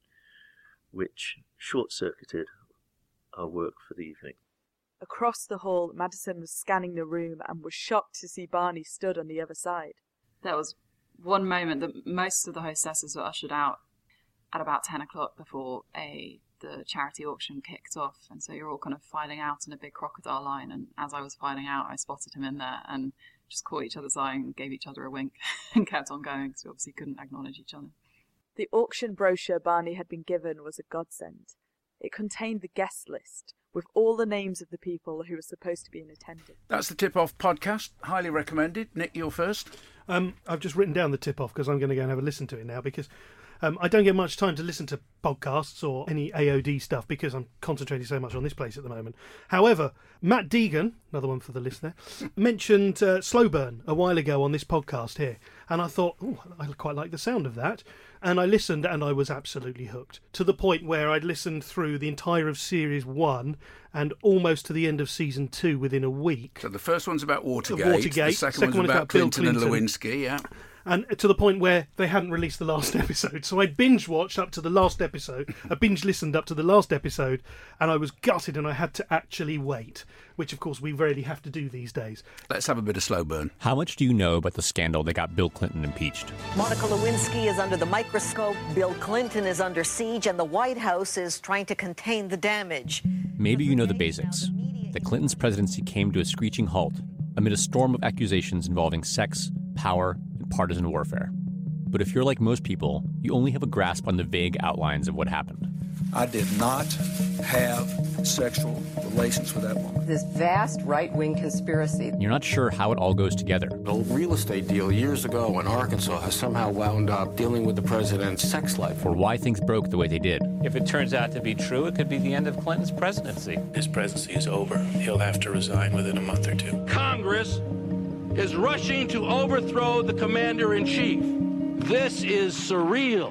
which short-circuited our work for the evening. Across the hall, Madison was scanning the room and was shocked to see Barney stood on the other side. There was one moment that most of the hostesses were ushered out at about 10 o'clock before the charity auction kicked off, and so you're all kind of filing out in a big crocodile line, and as I was filing out I spotted him in there and just caught each other's eye and gave each other a wink and kept on going, because we obviously couldn't acknowledge each other. The auction brochure Barney had been given was a godsend. It contained the guest list with all the names of the people who were supposed to be in attendance. That's the Tip-Off podcast. Highly recommended. Nick, you're first. I've just written down the Tip-Off because I'm going to go and have a listen to it now, because I don't get much time to listen to podcasts or any AOD stuff because I'm concentrating so much on this place at the moment. However, Matt Deegan, another one for the listener, mentioned Slow Burn a while ago on this podcast here. And I thought, I quite like the sound of that. And I listened and I was absolutely hooked, to the point where I'd listened through the entire of Series 1 and almost to the end of Season 2 within a week. So the first one's about Watergate. The second one's about Clinton and Lewinsky, yeah. And to the point where they hadn't released the last episode. So I binge-watched up to the last episode. I binge-listened up to the last episode, and I was gutted, and I had to actually wait, which, of course, we rarely have to do these days. Let's have a bit of Slow Burn. How much do you know about the scandal that got Bill Clinton impeached? Monica Lewinsky is under the microscope, Bill Clinton is under siege, and the White House is trying to contain the damage. Maybe you know the basics. That Clinton's presidency came to a screeching halt amid a storm of accusations involving sex, power, and partisan warfare. But if you're like most people, you only have a grasp on the vague outlines of what happened. I did not have sexual relations with that woman. This vast right-wing conspiracy. You're not sure how it all goes together. A real estate deal years ago in Arkansas has somehow wound up dealing with the president's sex life. Or why things broke the way they did. If it turns out to be true, it could be the end of Clinton's presidency. His presidency is over. He'll have to resign within a month or two. Congress is rushing to overthrow the commander-in-chief. This is surreal.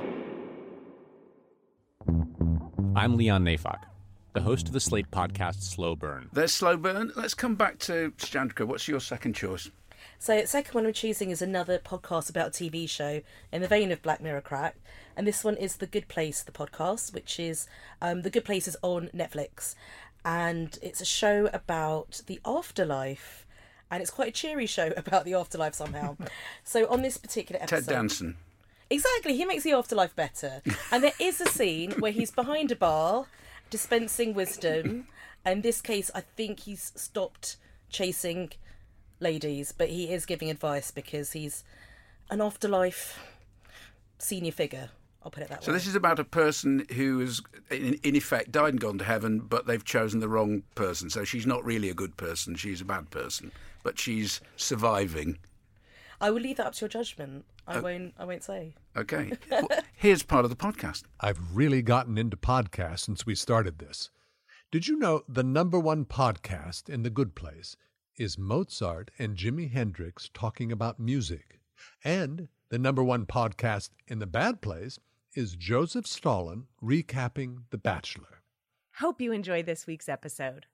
I'm Leon Neyfakh, the host of the Slate podcast Slow Burn. There's Slow Burn. Let's come back to Chandrika. What's your second choice? So the second one we're choosing is another podcast about a TV show in the vein of Black Mirror Crack. And this one is The Good Place, the podcast, which is The Good Place is on Netflix. And it's a show about the afterlife. And it's quite a cheery show about the afterlife somehow. So on this particular episode... Ted Danson. Exactly, he makes the afterlife better. And there is a scene where he's behind a bar dispensing wisdom. In this case, I think he's stopped chasing ladies, but he is giving advice because he's an afterlife senior figure. I'll put it that way. So this is about a person who has, in effect, died and gone to heaven, but they've chosen the wrong person. So she's not really a good person, she's a bad person. But she's surviving. I will leave that up to your judgment. I won't say. Okay. Well, here's part of the podcast. I've really gotten into podcasts since we started this. Did you know the #1 podcast in The Good Place is Mozart and Jimi Hendrix talking about music? And the #1 podcast in The Bad Place is Joseph Stalin recapping The Bachelor. Hope you enjoy this week's episode.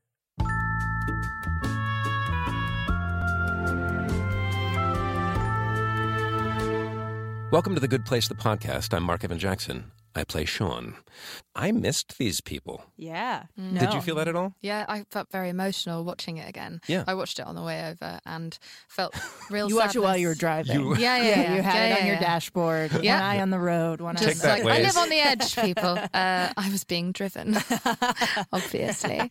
Welcome to The Good Place, the podcast. I'm Mark Evan Jackson. I play Sean. I missed these people. Yeah. No. Did you feel that at all? Yeah, I felt very emotional watching it again. Yeah. I watched it on the way over and felt real You watched it while you were driving. Yeah. You had it on your dashboard. One eye on the road. One eye Just like, I live on the edge, people. I was being driven, obviously.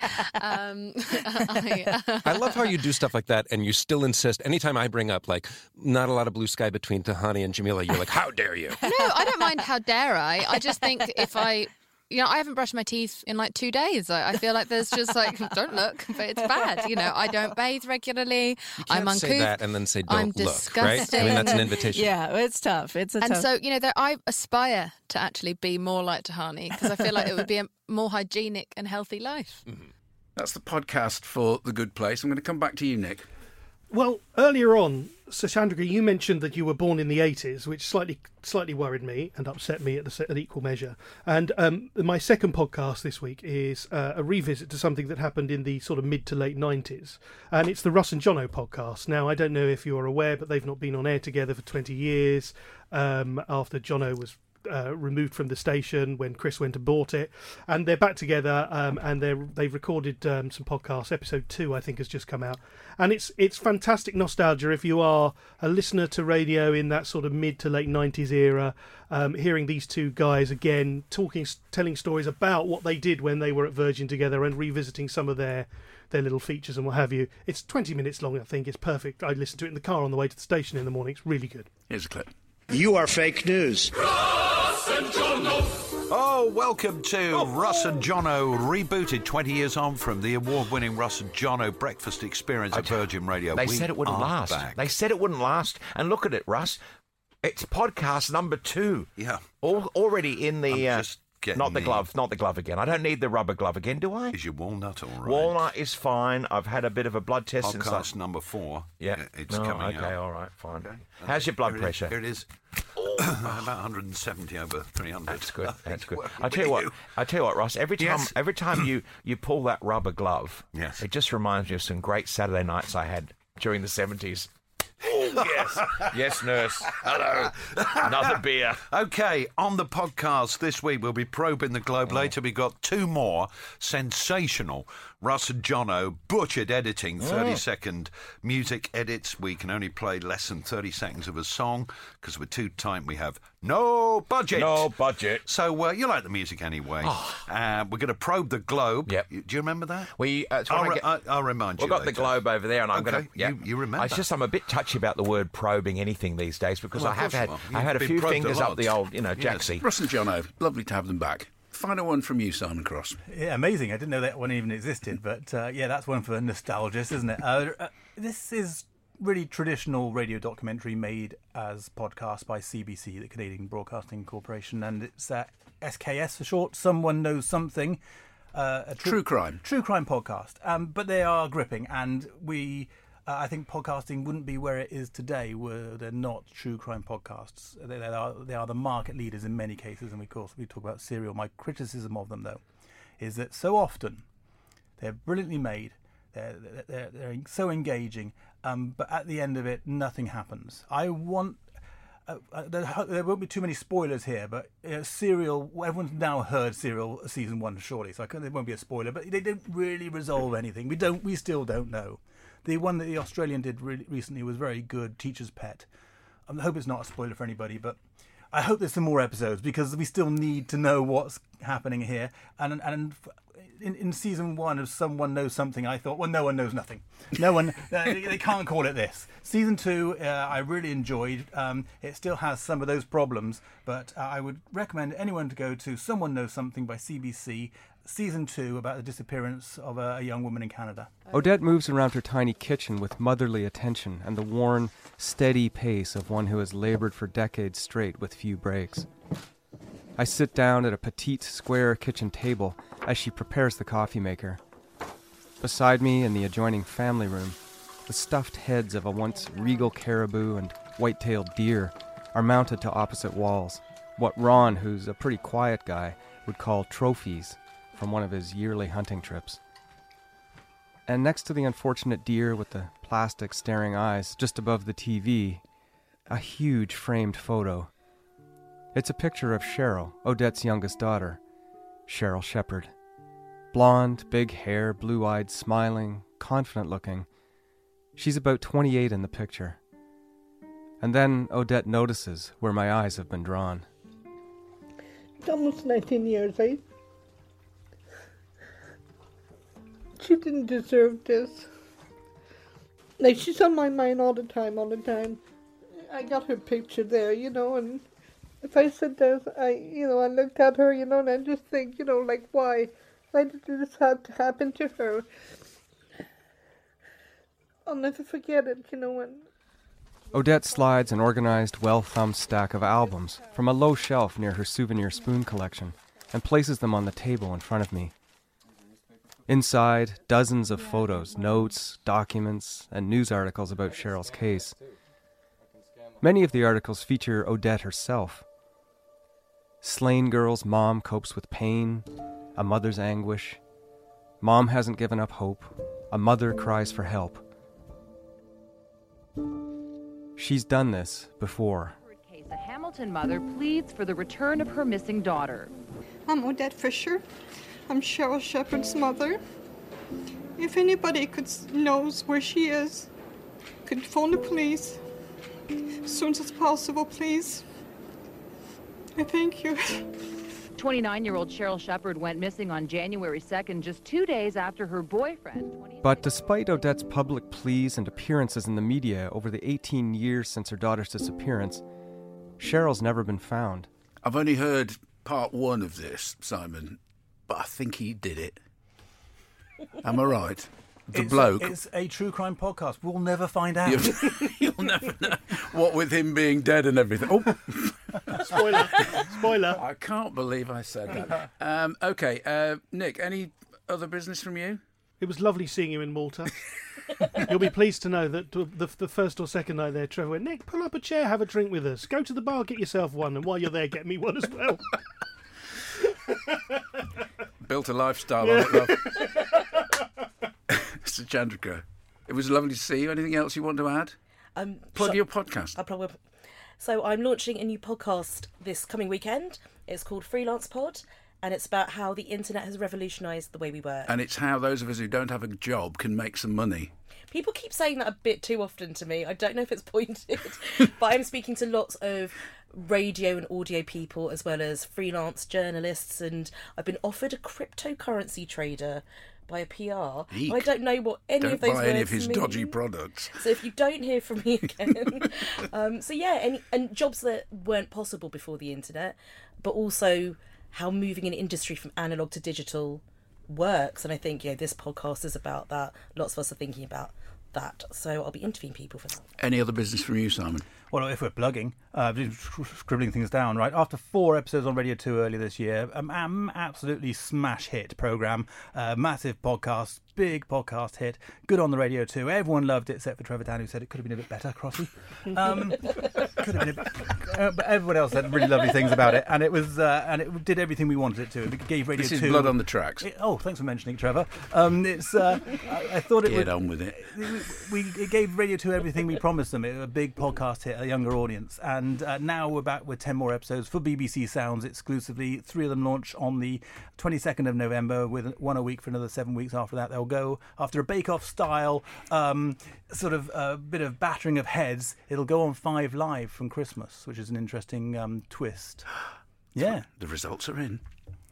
I love how you do stuff like that and you still insist. Anytime I bring up, like, not a lot of blue sky between Tahani and Jamila, you're like, how dare you? No, I don't mind how dare I just think if I haven't brushed my teeth in like 2 days. I feel like there's just like, don't look, but it's bad. I don't bathe regularly. You can't I'm uncouth. say that and then say don't I'm look, disgusting. right? I mean, that's an invitation. Yeah, it's tough. And so, I aspire to actually be more like Tahani because I feel like it would be a more hygienic and healthy life. Mm-hmm. That's the podcast for The Good Place. I'm going to come back to you, Nick. Well, earlier on, Sashandrika, you mentioned that you were born in the 80s, which slightly worried me and upset me at equal measure. And my second podcast this week is a revisit to something that happened in the sort of mid to late 90s. And it's the Russ and Jono podcast. Now, I don't know if you're aware, but they've not been on air together for 20 years after Jono was removed from the station when Chris went and bought it, and they're back together, and they've recorded some podcasts. Episode 2, I think, has just come out, and it's fantastic nostalgia if you are a listener to radio in that sort of mid to late 90s era. Hearing these two guys again telling stories about what they did when they were at Virgin together, and revisiting some of their little features and what have you. It's 20 minutes long. I think it's perfect. I listened to it in the car on the way to the station in the morning. It's really good. Here's a clip. You are fake news. Russ and Jono. Oh, welcome to Russ and Jono, rebooted 20 years on from the award-winning Russ and Jono breakfast experience at Virgin Radio. They said it wouldn't last. Back. They said it wouldn't last. And look at it, Russ. It's podcast number 2. Yeah. Already in the... Not the glove again. I don't need the rubber glove again, do I? Is your walnut all right? Walnut is fine. I've had a bit of a blood test. Podcast number 4. Yeah. It's coming out. Okay, all right, fine. Okay. How's your blood pressure? Here it is. About 170 over 300. That's good. That's good. I tell you what, Ross. Every time you pull that rubber glove, yes, it just reminds me of some great Saturday nights I had during the 70s. Oh, yes. Yes, nurse. Hello. Another beer. Okay, on the podcast this week, we'll be probing the globe. Later, we got 2 more sensational Russ and Jono butchered editing, 30-second music edits. We can only play less than 30 seconds of a song because we're too tight. We have no budget. No budget. So you like the music anyway. We're going to probe the globe. Yep. Do you remember that? I'll remind you. We've got the globe over there, and I'm going to... Yeah. You remember. It's just I'm a bit touchy about the word probing anything these days because I have had a few fingers up the old, jacksie. Russ and Jono, lovely to have them back. Final one from you, Simon Cross. Yeah, amazing. I didn't know that one even existed, but that's one for nostalgists, isn't it? This is really traditional radio documentary made as podcast by CBC, the Canadian Broadcasting Corporation, and it's SKS for short, Someone Knows Something. A true crime podcast. But they are gripping, and I think podcasting wouldn't be where it is today were there not true crime podcasts. They are the market leaders in many cases, and of course we talk about Serial. My criticism of them, though, is that so often they're brilliantly made, they're so engaging, but at the end of it, nothing happens. I want... there won't be too many spoilers here, but Serial, everyone's now heard Serial season 1 surely, so there won't be a spoiler, but they don't really resolve anything. We still don't know. The one that the Australian did recently was very good, Teacher's Pet. I hope it's not a spoiler for anybody, but I hope there's some more episodes because we still need to know what's happening here. And in season 1 of Someone Knows Something, I thought, well, no one knows nothing. No one, they can't call it this. Season 2, I really enjoyed. It still has some of those problems, but I would recommend anyone to go to Someone Knows Something by CBC, Season 2, about the disappearance of a young woman in Canada. Odette moves around her tiny kitchen with motherly attention and the worn, steady pace of one who has labored for decades straight with few breaks. I sit down at a petite, square kitchen table as she prepares the coffee maker. Beside me in the adjoining family room, the stuffed heads of a once regal caribou and white-tailed deer are mounted to opposite walls, what Ron, who's a pretty quiet guy, would call trophies from one of his yearly hunting trips. And next to the unfortunate deer with the plastic staring eyes, just above the TV, a huge framed photo. It's a picture of Cheryl, Odette's youngest daughter, Cheryl Shepard. Blonde, big hair, blue-eyed, smiling, confident-looking. She's about 28 in the picture. And then Odette notices where my eyes have been drawn. It's almost 19 years, eh? She didn't deserve this. Like, she's on my mind all the time. I got her picture there, and if I sit there, I look at her, and I just think, like, why? Why did this have to happen to her? I'll never forget it, and... Odette slides an organized, well-thumbed stack of albums from a low shelf near her souvenir spoon collection and places them on the table in front of me. Inside, dozens of photos, notes, documents, and news articles about Cheryl's case. Many of the articles feature Odette herself. Slain girl's mom copes with pain, a mother's anguish. Mom hasn't given up hope. A mother cries for help. She's done this before. A Hamilton mother pleads for the return of her missing daughter. I'm Odette Fisher. I'm Cheryl Shepard's mother. If anybody knows where she is, could phone the police as soon as possible, please. I thank you. 29-year-old Cheryl Shepard went missing on January 2nd, just 2 days after her boyfriend. But despite Odette's public pleas and appearances in the media over the 18 years since her daughter's disappearance, Cheryl's never been found. I've only heard part one of this, Simon, but I think he did it. Am I right? It's a true crime podcast. We'll never find out. You'll never know. What with him being dead and everything. Oh, Spoiler. I can't believe I said that. Okay, Nick, any other business from you? It was lovely seeing you in Malta. You'll be pleased to know that the first or second night there, Trevor went, Nick, pull up a chair, have a drink with us. Go to the bar, get yourself one, and while you're there, get me one as well. Built a lifestyle on it, love. Mr. Chandrika, it was lovely to see you. Anything else you want to add? Plug your podcast. So I'm launching a new podcast this coming weekend. It's called Freelance Pod, and it's about how the internet has revolutionised the way we work. And it's how those of us who don't have a job can make some money. People keep saying that a bit too often to me. I don't know if it's pointed, but I'm speaking to lots of radio and audio people as well as freelance journalists, and I've been offered a cryptocurrency trader by a PR. Eek. I don't know what any of those words mean. Don't buy any of his dodgy products. So if you don't hear from me again, and jobs that weren't possible before the internet, but also how moving an industry from analog to digital works. And I think this podcast is about that. Lots of us are thinking about that. So I'll be interviewing people for that. Any other business from you, Simon? Well, if we're plugging, scribbling things down, right? After 4 episodes on Radio 2 earlier this year, absolutely smash hit programme, massive podcast, big podcast hit, good on the Radio 2. Everyone loved it except for Trevor Dan, who said it could have been a bit better, Crossy. Could have been a bit, but everyone else said really lovely things about it, and it was, and it did everything we wanted it to. It gave Radio 2. This is blood on the tracks. Thanks for mentioning it, Trevor. I thought it would. Get on with it. It gave Radio 2 everything we promised them. It was a big podcast hit, a younger audience, and now we're back with 10 more episodes for BBC Sounds exclusively. 3 of them launch on the 22nd of November, with 1 a week for another 7 weeks after that. They'll go after a bake-off style sort of a bit of battering of heads. It'll go on 5 Live from Christmas, which is an interesting twist. Yeah, the results are in.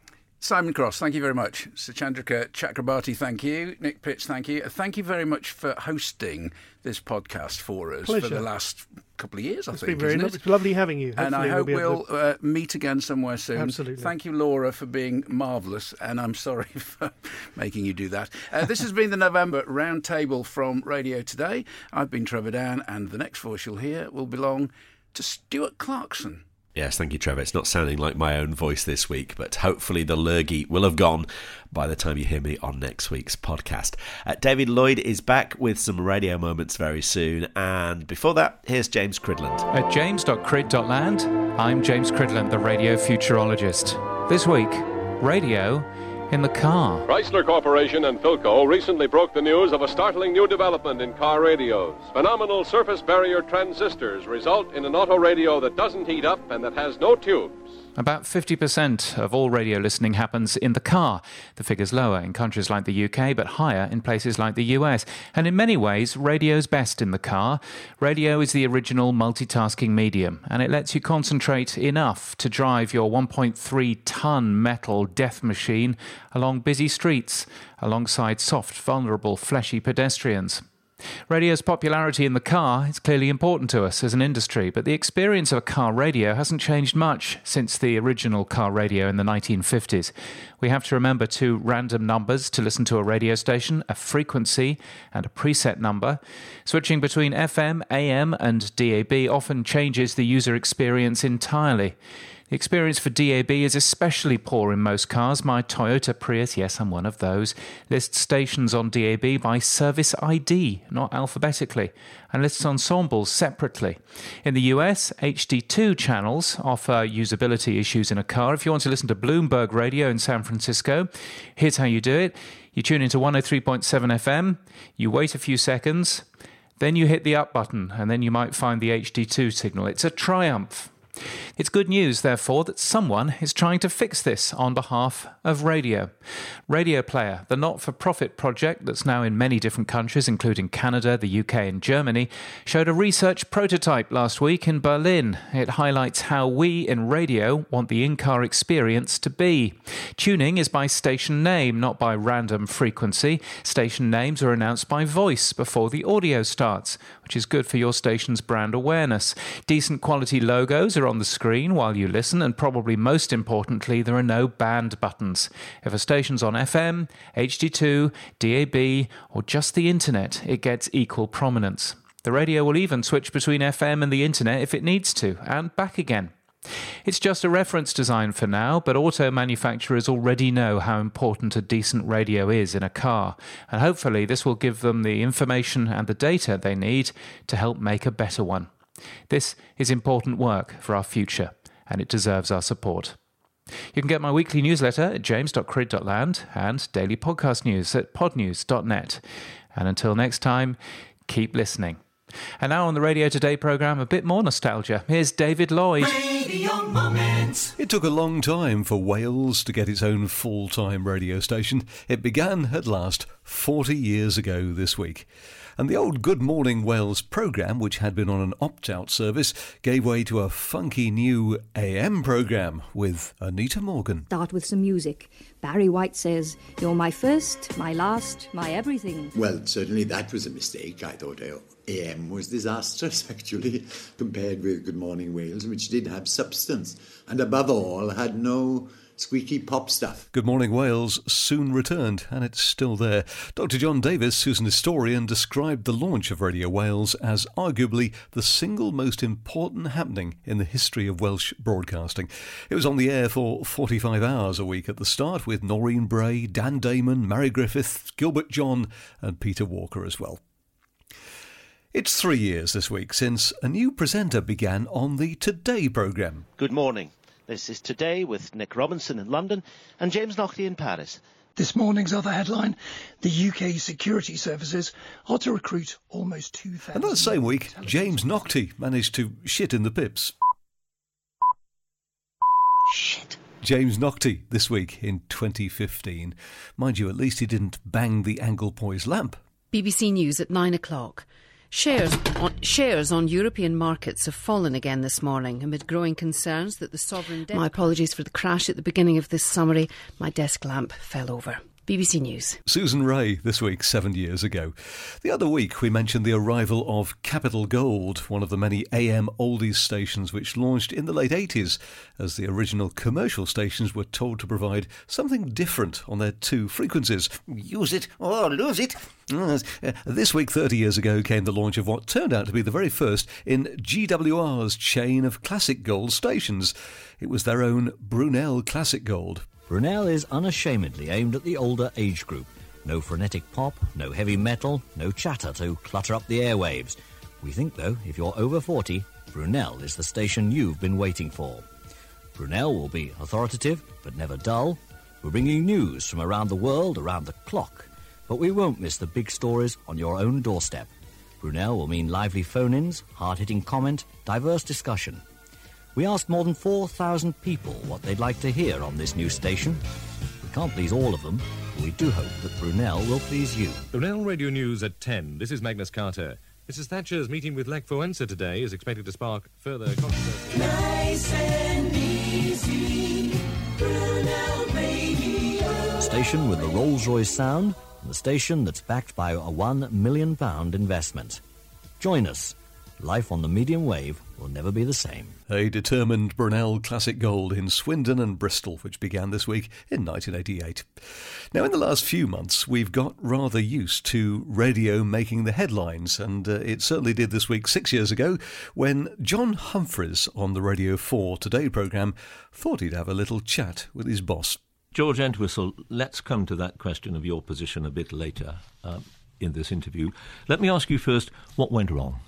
Simon Cross, thank you very much. Sir Chandrika Chakrabarti, thank you. Nick Pitts, thank you. Thank you very much for hosting this podcast for us. Pleasure. For the last couple of years, I think. It's been very lovely. It's lovely having you. And I hope we'll meet again somewhere soon. Absolutely. Thank you, Laura, for being marvellous, and I'm sorry for making you do that. This has been the November Roundtable from Radio Today. I've been Trevor Dan, and the next voice you'll hear will belong to Stuart Clarkson. Yes, thank you, Trevor. It's not sounding like my own voice this week, but hopefully the lurgy will have gone by the time you hear me on next week's podcast. David Lloyd is back with some radio moments very soon, and before that, here's James Cridland. At james.crid.land, I'm James Cridland, the radio futurologist. This week, radio in the car. Chrysler Corporation and Philco recently broke the news of a startling new development in car radios. Phenomenal surface barrier transistors result in an auto radio that doesn't heat up and that has no tubes. About 50% of all radio listening happens in the car. The figure's lower in countries like the UK, but higher in places like the US. And in many ways, radio's best in the car. Radio is the original multitasking medium, and it lets you concentrate enough to drive your 1.3-ton metal death machine along busy streets, alongside soft, vulnerable, fleshy pedestrians. Radio's popularity in the car is clearly important to us as an industry, but the experience of a car radio hasn't changed much since the original car radio in the 1950s. We have to remember 2 random numbers to listen to a radio station, a frequency and a preset number. Switching between FM, AM and DAB often changes the user experience entirely. The experience for DAB is especially poor in most cars. My Toyota Prius, yes, I'm one of those, lists stations on DAB by service ID, not alphabetically, and lists ensembles separately. In the US, HD2 channels offer usability issues in a car. If you want to listen to Bloomberg Radio in San Francisco, here's how you do it. You tune into 103.7 FM, you wait a few seconds, then you hit the up button, and then you might find the HD2 signal. It's a triumph. It's good news, therefore, that someone is trying to fix this on behalf of radio. Radio Player, the not-for-profit project that's now in many different countries, including Canada, the UK and Germany, showed a research prototype last week in Berlin. It highlights how we in radio want the in-car experience to be. Tuning is by station name, not by random frequency. Station names are announced by voice before the audio starts, which is good for your station's brand awareness. Decent quality logos are on the screen while you listen, and probably most importantly, there are no banned buttons. If a station's on FM, HD2, DAB, or just the internet, it gets equal prominence. The radio will even switch between FM and the internet if it needs to, and back again. It's just a reference design for now, but auto manufacturers already know how important a decent radio is in a car, and hopefully this will give them the information and the data they need to help make a better one. This is important work for our future, and it deserves our support. You can get my weekly newsletter at james.crid.land and daily podcast news at podnews.net. And until next time, keep listening. And now on the Radio Today programme, a bit more nostalgia. Here's David Lloyd. Radio Moments. It took a long time for Wales to get its own full-time radio station. It began at last 40 years ago this week. And the old Good Morning Wales programme, which had been on an opt-out service, gave way to a funky new AM programme with Anita Morgan. Start with some music. Barry White says, "You're my first, my last, my everything." Well, certainly that was a mistake. I thought AM was disastrous, actually, compared with Good Morning Wales, which did have substance, and above all, had no squeaky pop stuff. Good Morning Wales soon returned, and it's still there. Dr. John Davis, who's an historian, described the launch of Radio Wales as arguably the single most important happening in the history of Welsh broadcasting. It was on the air for 45 hours a week at the start, with Noreen Bray, Dan Damon, Mary Griffith, Gilbert John and Peter Walker as well. It's 3 years this week since a new presenter began on the Today programme. Good morning. This is Today with Nick Robinson in London and James Naughtie in Paris. This morning's other headline, the UK security services are to recruit almost 2,000... And that same week, James Naughtie managed to shit in the pips. Shit. James Naughtie this week in 2015. Mind you, at least he didn't bang the Anglepoise lamp. BBC News at 9 o'clock. Shares on European markets have fallen again this morning amid growing concerns that the sovereign debt... My apologies for the crash at the beginning of this summary. My desk lamp fell over. BBC News. Susan Ray this week, 7 years ago. The other week we mentioned the arrival of Capital Gold, one of the many AM oldies stations which launched in the late 80s as the original commercial stations were told to provide something different on their two frequencies. Use it or lose it. This week, 30 years ago, came the launch of what turned out to be the very first in GWR's chain of Classic Gold stations. It was their own Brunel Classic Gold. Brunel is unashamedly aimed at the older age group. No frenetic pop, no heavy metal, no chatter to clutter up the airwaves. We think, though, if you're over 40, Brunel is the station you've been waiting for. Brunel will be authoritative, but never dull. We're bringing news from around the world, around the clock. But we won't miss the big stories on your own doorstep. Brunel will mean lively phone-ins, hard-hitting comment, diverse discussion. We asked more than 4,000 people what they'd like to hear on this new station. We can't please all of them, but we do hope that Brunel will please you. Brunel Radio News at 10. This is Magnus Carter. Mrs. Thatcher's meeting with Lech Wałęsa today is expected to spark further controversy. Nice and easy, Brunel Radio. The station with the Rolls-Royce sound, and the station that's backed by a £1 million investment. Join us. life on the medium wave will never be the same. A determined Brunel Classic Gold in Swindon and Bristol, which began this week in 1988. Now, in the last few months, we've got rather used to radio making the headlines, and it certainly did this week 6 years ago when John Humphreys on the Radio 4 Today programme thought he'd have a little chat with his boss. George Entwistle, let's come to that question of your position a bit later in this interview. Let me ask you first, what went wrong?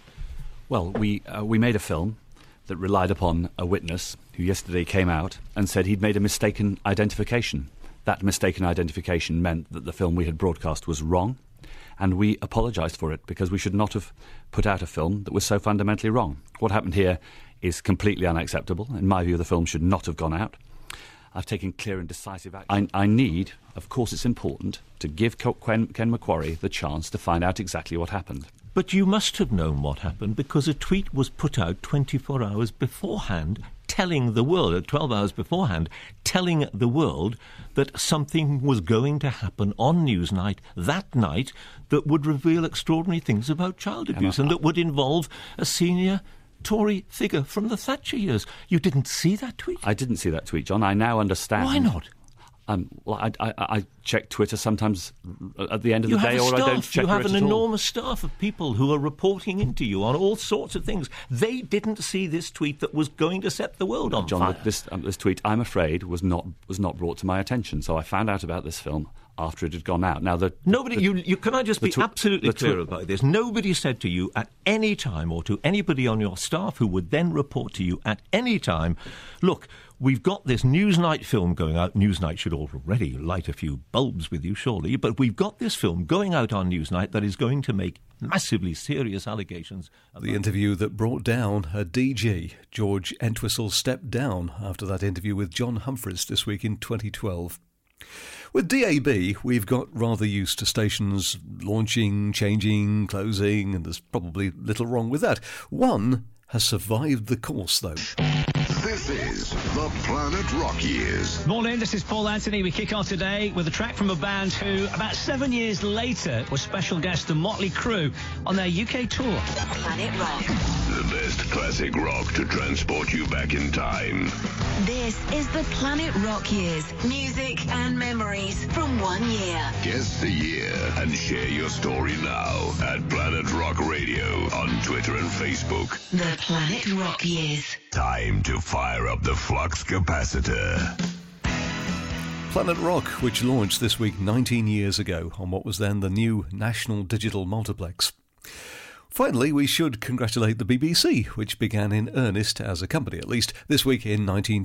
Well, we made a film that relied upon a witness who yesterday came out and said he'd made a mistaken identification. That mistaken identification meant that the film we had broadcast was wrong, and we apologised for it because we should not have put out a film that was so fundamentally wrong. What happened here is completely unacceptable. In my view, the film should not have gone out. I've taken clear and decisive action. I need, of course it's important, to give Ken Macquarie the chance to find out exactly what happened. But you must have known what happened because a tweet was put out 24 hours beforehand telling the world, 12 hours beforehand, telling the world that something was going to happen on Newsnight that night that would reveal extraordinary things about child abuse and that would involve a senior Tory figure from the Thatcher years. You didn't see that tweet? I didn't see that tweet, John. I now understand. Why not? Well, I check Twitter sometimes at the end of the day, or I don't check it at all. You have an enormous staff of people who are reporting into you on all sorts of things. They didn't see this tweet that was going to set the world on fire. John, this tweet, I'm afraid, was not brought to my attention. So I found out about this film after it had gone out. Now, can I just be absolutely clear about this? Nobody said to you at any time, or to anybody on your staff who would then report to you at any time, look, we've got this Newsnight film going out. Newsnight should already light a few bulbs with you, surely, but we've got this film going out on Newsnight that is going to make massively serious allegations. The interview that brought down a DG. George Entwistle stepped down after that interview with John Humphreys this week in 2012. With DAB, we've got rather used to stations launching, changing, closing, and there's probably little wrong with that. One has survived the course, though. This is the Planet Rock Years. Morning, this is Paul Anthony. We kick off today with a track from a band who, about 7 years later, was special guest to Motley Crue on their UK tour. Planet Rock. The best classic rock to transport you back in time. This is the Planet Rock Years. Music and memories from 1 year. Guess the year and share your story now at Planet Rock Radio on Twitter and Facebook. The Planet Rock Years. Time to fire up the flux capacitor. Planet Rock, which launched this week 19 years ago on what was then the new National Digital Multiplex. Finally, we should congratulate the BBC, which began in earnest as a company, at least this week in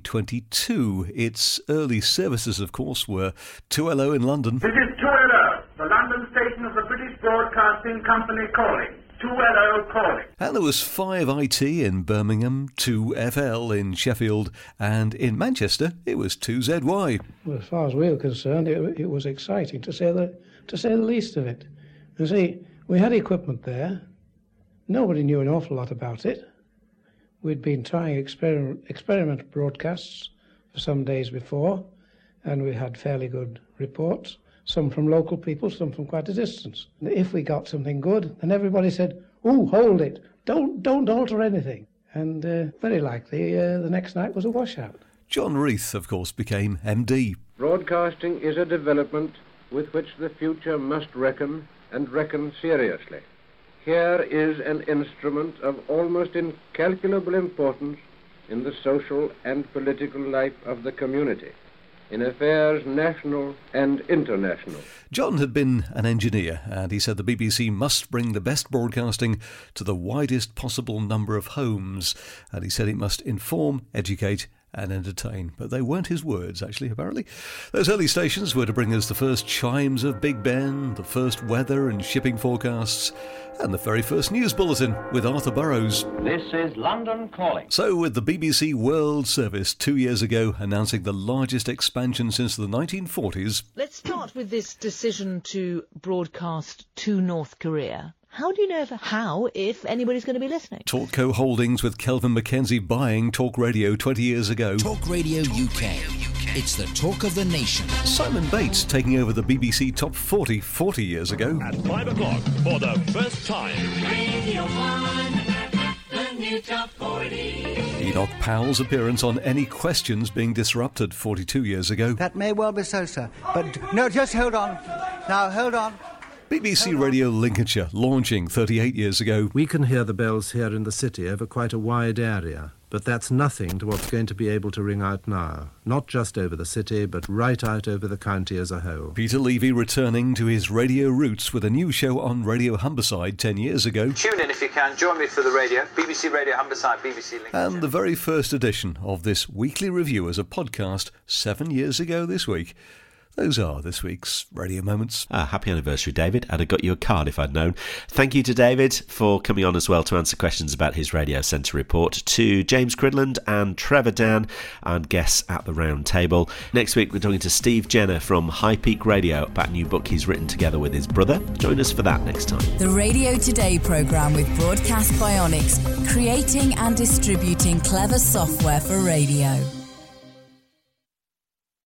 1922. Its early services, of course, were 2LO in London. This is 2LO, the London station of the British Broadcasting Company calling. 2LO calling. And there was 5IT in Birmingham, 2FL in Sheffield, and in Manchester it was 2ZY. Well, as far as we were concerned, it was exciting, to say the least of it. You see, we had equipment there. Nobody knew an awful lot about it. We'd been trying experimental broadcasts for some days before, and we had fairly good reports. Some from local people, some from quite a distance. If we got something good, then everybody said, "Oh, hold it! Don't alter anything." And very likely, the next night was a washout. John Reith, of course, became MD. Broadcasting is a development with which the future must reckon, and reckon seriously. Here is an instrument of almost incalculable importance in the social and political life of the community, in affairs national and international. John had been an engineer, and he said the BBC must bring the best broadcasting to the widest possible number of homes, and he said it must inform, educate and entertain. But they weren't his words, actually, apparently. Those early stations were to bring us the first chimes of Big Ben, the first weather and shipping forecasts, and the very first news bulletin with Arthur Burrows. This is London Calling. So, with the BBC World Service 2 years ago announcing the largest expansion since the 1940s... Let's start with this decision to broadcast to North Korea. How do you know if anybody's going to be listening? Talkco Holdings with Kelvin MacKenzie buying Talk Radio 20 years ago. Talk Radio UK. It's the talk of the nation. Simon Bates taking over the BBC Top 40 40 years ago. At 5 o'clock for the first time. Radio 1. new top 40. Enoch Powell's appearance on Any Questions being disrupted 42 years ago. That may well be so, sir. But, no, just hold on. Now, hold on. BBC Radio Lincolnshire launching 38 years ago. We can hear the bells here in the city over quite a wide area, but that's nothing to what's going to be able to ring out now. Not just over the city, but right out over the county as a whole. Peter Levy returning to his radio roots with a new show on Radio Humberside 10 years ago. Tune in if you can. Join me for the radio. BBC Radio Humberside, BBC Lincolnshire. And the very first edition of this weekly review as a podcast 7 years ago this week. Those are this week's Radio Moments. Happy anniversary, David. I'd have got you a card if I'd known. Thank you to David for coming on as well to answer questions about his Radio Centre report. To James Cridland and Trevor Dan and guests at the round table. Next week we're talking to Steve Jenner from High Peak Radio about a new book he's written together with his brother. Join us for that next time. The Radio Today programme with Broadcast Bionics, creating and distributing clever software for radio.